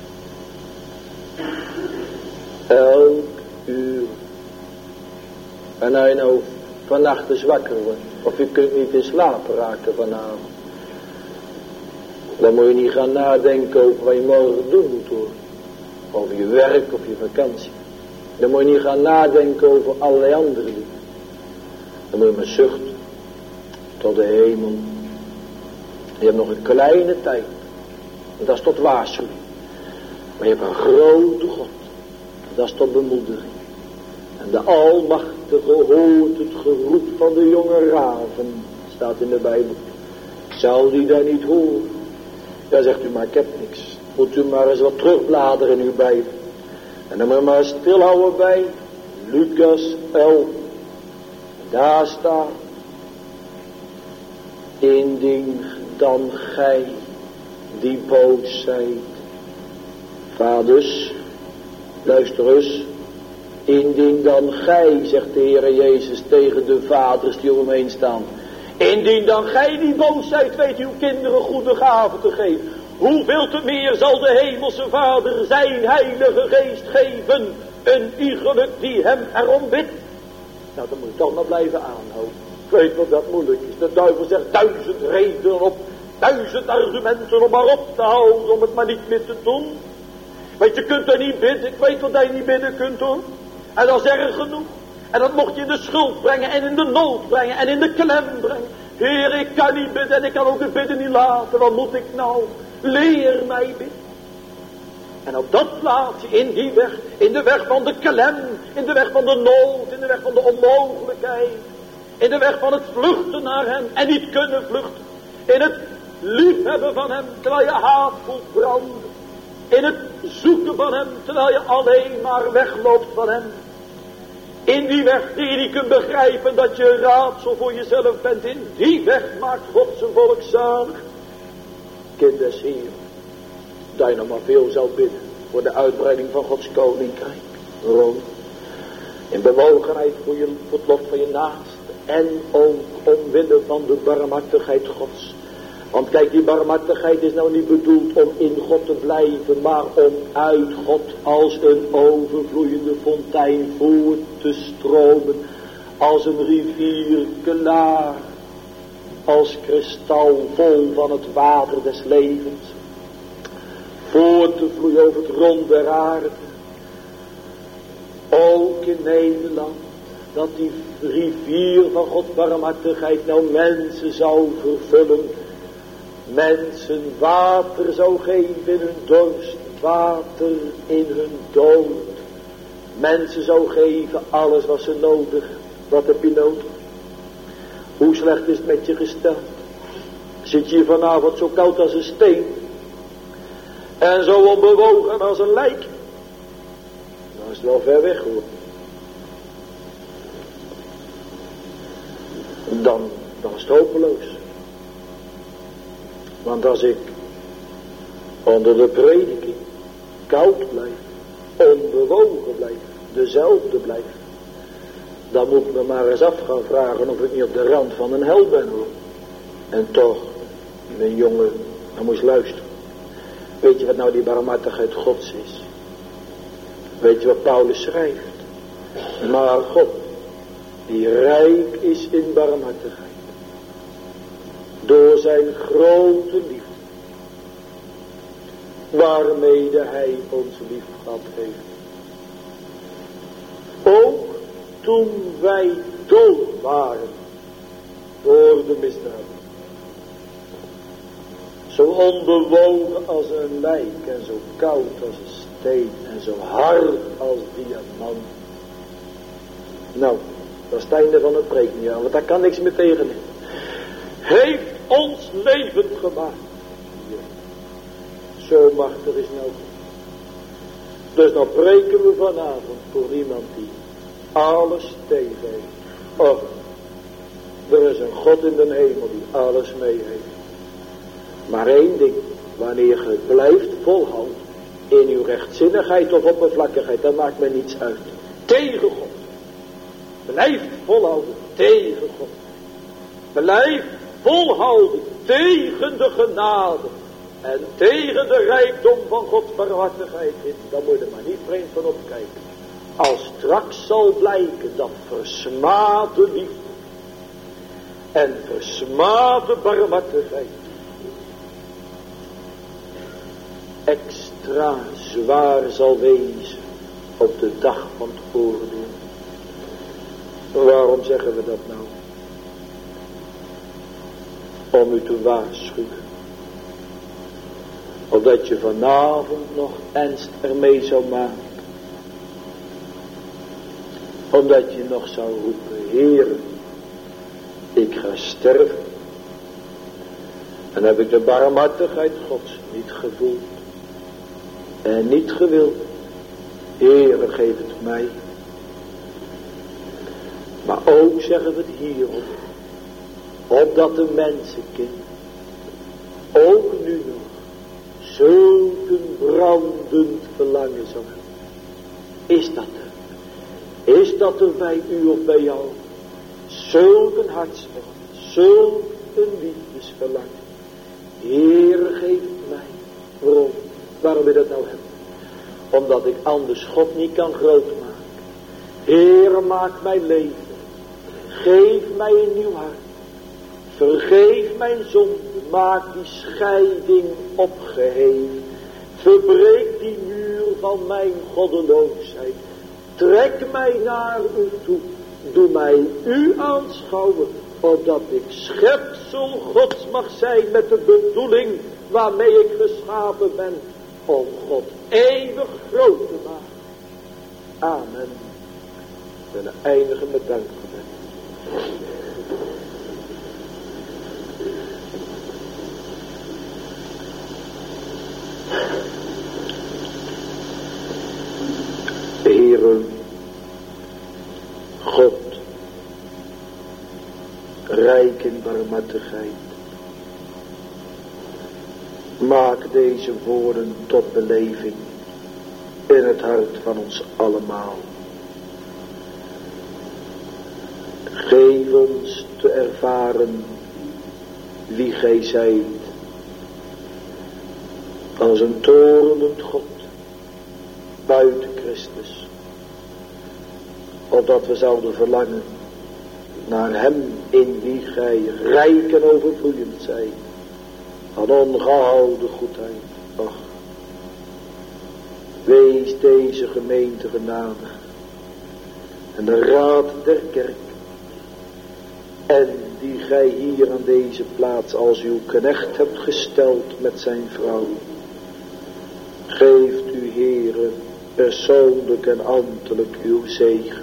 elk uur. En hij nou vannacht eens wakker wordt. Of je kunt niet in slaap raken vanavond. Dan moet je niet gaan nadenken over wat je morgen doen moet hoor. Over je werk of je vakantie. Dan moet je niet gaan nadenken over allerlei andere dingen. Dan moet je maar zuchten tot de hemel. Je hebt nog een kleine tijd. En dat is tot waarschuwing. Maar je hebt een grote God. Dat is tot bemoediging. En de Almachtige hoort het geroep van de jonge raven. Staat in de Bijbel. Zou die dat niet horen? Ja, zegt u, maar ik heb niks. Moet u maar eens wat terugbladeren in uw Bijbel. En dan moet je maar stilhouden bij Lucas 11. Daar staat. Indien dan gij die boos zijt. Vaders, luister eens. Indien dan gij, zegt de Heere Jezus tegen de vaders die om hem heen staan. Indien dan gij die boos zijt, weet uw kinderen goede gaven te geven. Hoeveel te meer zal de hemelse Vader zijn heilige geest geven. Een iegelijk die hem erom bidt. Nou, dan moet je toch maar blijven aanhouden. Ik weet wat dat moeilijk is. De duivel zegt 1000 redenen op, 1000 argumenten om maar op te houden, om het maar niet meer te doen. Want je kunt er niet bidden. Ik weet wat je niet bidden kunt doen. En dat is erg genoeg. En dat mocht je in de schuld brengen en in de nood brengen en in de klem brengen. Heer, ik kan niet bidden en ik kan ook het bidden niet laten. Wat moet ik nou? Leer mij bidden. En op dat plaatsje, in die weg, in de weg van de klem, in de weg van de nood, in de weg van de onmogelijkheid, in de weg van het vluchten naar hem en niet kunnen vluchten, in het liefhebben van hem terwijl je haat voelt branden, in het zoeken van hem terwijl je alleen maar wegloopt van hem, in die weg die je niet kunt begrijpen dat je raadsel voor jezelf bent, in die weg maakt God zijn volk zalig. Kind des Heeren, dat je nog maar veel zou bidden voor de uitbreiding van Gods koninkrijk. Waarom? In bewogenheid voor het lot van je naaste. En ook omwille van de barmhartigheid Gods. Want kijk, die barmhartigheid is nou niet bedoeld om in God te blijven, maar om uit God als een overvloeiende fontein voort te stromen. Als een rivier klaar. Als kristal vol van het water des levens. Voort te vloeien over het rond der aarde. Ook in Nederland. Dat die rivier van Gods barmhartigheid nou mensen zou vervullen. Mensen water zou geven in hun dorst. Water in hun dood. Mensen zou geven alles wat ze nodig hebben. Wat heb je nodig? Hoe slecht is het met je gesteld? Zit je hier vanavond zo koud als een steen? En zo onbewogen als een lijk? Dan is het wel ver weg hoor. Dan is het hopeloos. Want als ik onder de prediking koud blijf, onbewogen blijf, dezelfde blijf, dan moet ik me maar eens af gaan vragen of ik niet op de rand van een hel ben hoor. En toch, mijn jongen, dan moet je luisteren. Weet je wat nou die barmhartigheid Gods is? Weet je wat Paulus schrijft? Maar God, die rijk is in barmhartigheid. Door zijn grote liefde. Waarmede hij ons lief gehad heeft. Ook toen wij dood waren. Door de misdaad. Zo onbewogen als een lijk. En zo koud als een steen. En zo hard als diamant. Nou, dat is het einde van het preekjaar. Want daar kan niks meer tegen. Heeft ons leven gemaakt. Zo machtig is nou. Dus dan preken we vanavond voor iemand die alles tegen heeft. Oh, er is een God in de hemel die alles mee heeft. Maar één ding, wanneer je blijft volhouden in uw rechtzinnigheid of oppervlakkigheid, dan maakt me niets uit. Tegen God. Blijf volhouden tegen God. Blijf volhouden tegen de genade en tegen de rijkdom van Gods barmhartigheid. Dan moet je er maar niet vreemd van opkijken. Als straks zal blijken dat versmade liefde en versmade barmhartigheid extra zwaar zal wezen op de dag van het oordeel. Waarom zeggen we dat nou? Om u te waarschuwen. Opdat je vanavond nog ernst ermee zou maken. Omdat je nog zou roepen, Heer, ik ga sterven. En heb ik de barmhartigheid Gods niet gevoeld. En niet gewild. Heere, geef het mij. Maar ook zeggen we het hierop. Opdat de mensenkind ook nu nog zulk een brandend verlangen zal hebben. Is dat er? Is dat er bij u of bij jou? Zulk een hartstocht. Zulk een liefdesverlangen. Heere, geef het mij. Waarom? Waarom wil je dat nou hebben? Omdat ik anders God niet kan groot maken. Heere, maak mij leven. Geef mij een nieuw hart. Vergeef mijn zonde. Maak die scheiding opgeheven. Verbreek die muur van mijn goddeloosheid. Trek mij naar u toe. Doe mij u aanschouwen. Opdat ik schepsel Gods mag zijn met de bedoeling waarmee ik geschapen ben. Om God eeuwig groot te maken. Amen. We willen eindigen met dankgebed. Heere, God, rijk in barmhartigheid, maak deze woorden tot beleving in het hart van ons allemaal. Geef ons te ervaren wie gij zijt, als een torenend God buiten Christus, opdat we zouden verlangen naar hem in wie gij rijk en overvloeiend zijt van ongehouden goedheid. Ach, wees deze gemeente genadig en de raad der kerk en die gij hier aan deze plaats als uw knecht hebt gesteld met zijn vrouw. Geeft u, Heere, persoonlijk en ambtelijk uw zegen.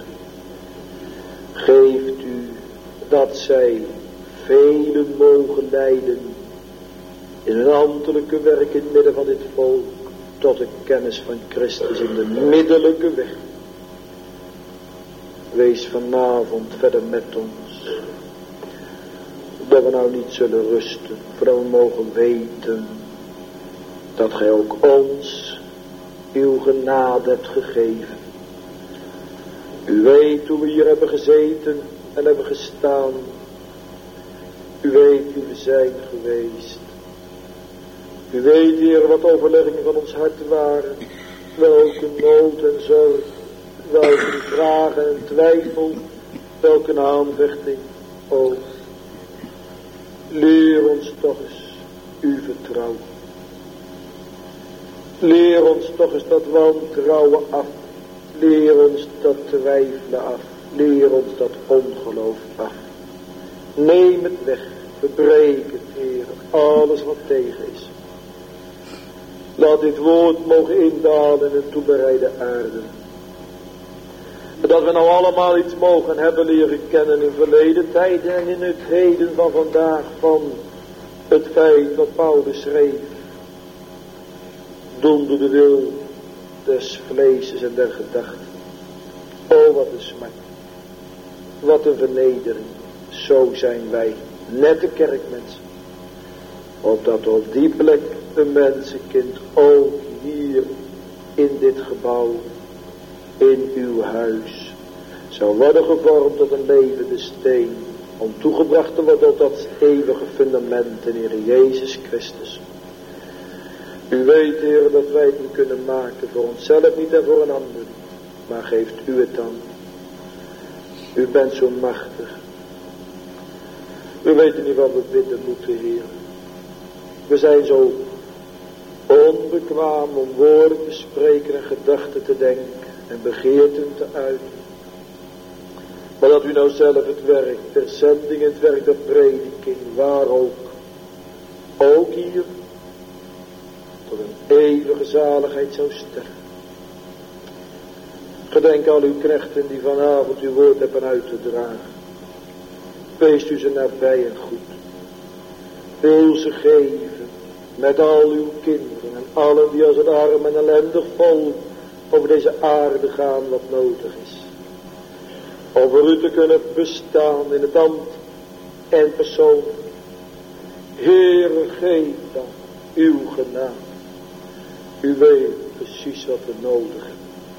Geeft u dat zij velen mogen leiden in een ambtelijke werk in het midden van dit volk tot de kennis van Christus in de middelijke weg. Wees vanavond verder met ons. Dat we nou niet zullen rusten, voordat we mogen weten dat gij ook ons uw genade hebt gegeven. U weet hoe we hier hebben gezeten en hebben gestaan. U weet wie we zijn geweest. U weet, Heer, wat overleggingen van ons hart waren. Welke nood en zorg. Welke vragen en twijfel. Welke aanvechting. O, leer ons toch eens uw vertrouwen. Leer ons toch eens dat wantrouwen af. Leer ons dat twijfelen af. Leer ons dat ongeloof af. Neem het weg. Verbreek het, Heer. Alles wat tegen is. Laat dit woord mogen indalen in een toebereide aarde. En dat we nou allemaal iets mogen hebben leren kennen in verleden tijden en in het heden van vandaag van het feit wat Paulus schreef. Doende de wil des vleeses en der gedachten. O, wat een smart. Wat een vernedering. Zo zijn wij, net de kerkmensen. Opdat op die plek een mensenkind ook hier in dit gebouw, in uw huis, zou worden gevormd tot een levende steen, om toegebracht te worden tot dat eeuwige fundament in Heer Jezus Christus. U weet, Heer, dat wij het niet kunnen maken voor onszelf niet en voor een ander, maar geeft u het dan. U bent zo machtig. We weten niet wat we bidden moeten, Heer. We zijn zo onbekwaam om woorden te spreken en gedachten te denken en begeerten te uiten. Maar dat u nou zelf het werk der zending, het werk der prediking, waar ook hier, tot een eeuwige zaligheid zou sterven. Gedenk al uw knechten die vanavond uw woord hebben uit te dragen. Wees u ze nabij en goed. Wil ze geven met al uw kinderen en allen die als het arm en ellendig volk over deze aarde gaan wat nodig is. Om voor u te kunnen bestaan in het ambt en persoon. Heere, geef dan uw genade. U weet precies wat we nodig hebben.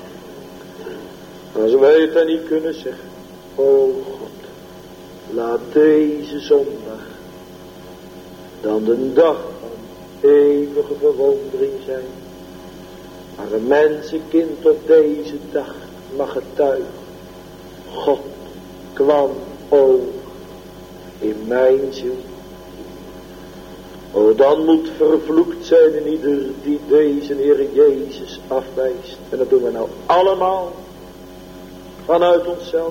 Als wij het dan niet kunnen zeggen. O God, laat deze zondag dan de dag van eeuwige verwondering zijn. Maar een mensenkind op deze dag mag getuigen. God kwam ook in mijn ziel. O, dan moet vervloekt zijn in ieder die deze Heer Jezus afwijst. En dat doen we nou allemaal vanuit onszelf.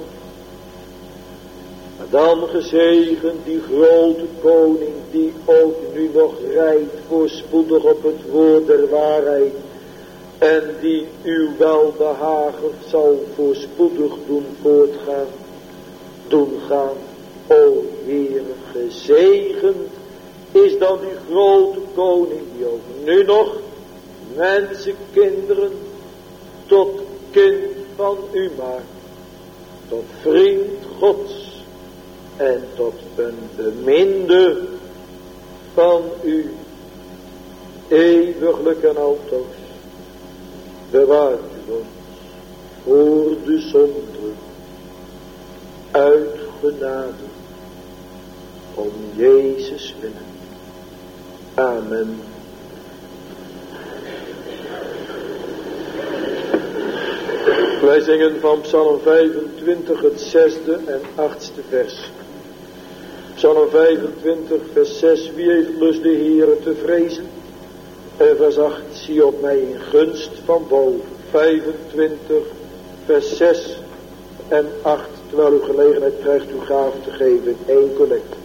Maar dan gezegend die grote koning die ook nu nog rijdt voorspoedig op het woord der waarheid. En die uw welbehagen zal voorspoedig doen voortgaan. Doen gaan. O Heer, gezegend is dan die grote koning die ook nu nog mensenkinderen tot kind van u maakt. Tot vriend Gods en tot een beminde van u. Eeuwiglijk en altoos. Bewaart u ons voor de zonde uit genade om Jezus willen. Amen. Wij zingen van Psalm 25 het 6e en 8e vers. Psalm 25 vers 6. Wie heeft lust de Heere te vrezen? En vers 8. Zie op mij in gunst van boven. 25 vers 6 en 8. Terwijl u gelegenheid krijgt uw gave te geven in één collect.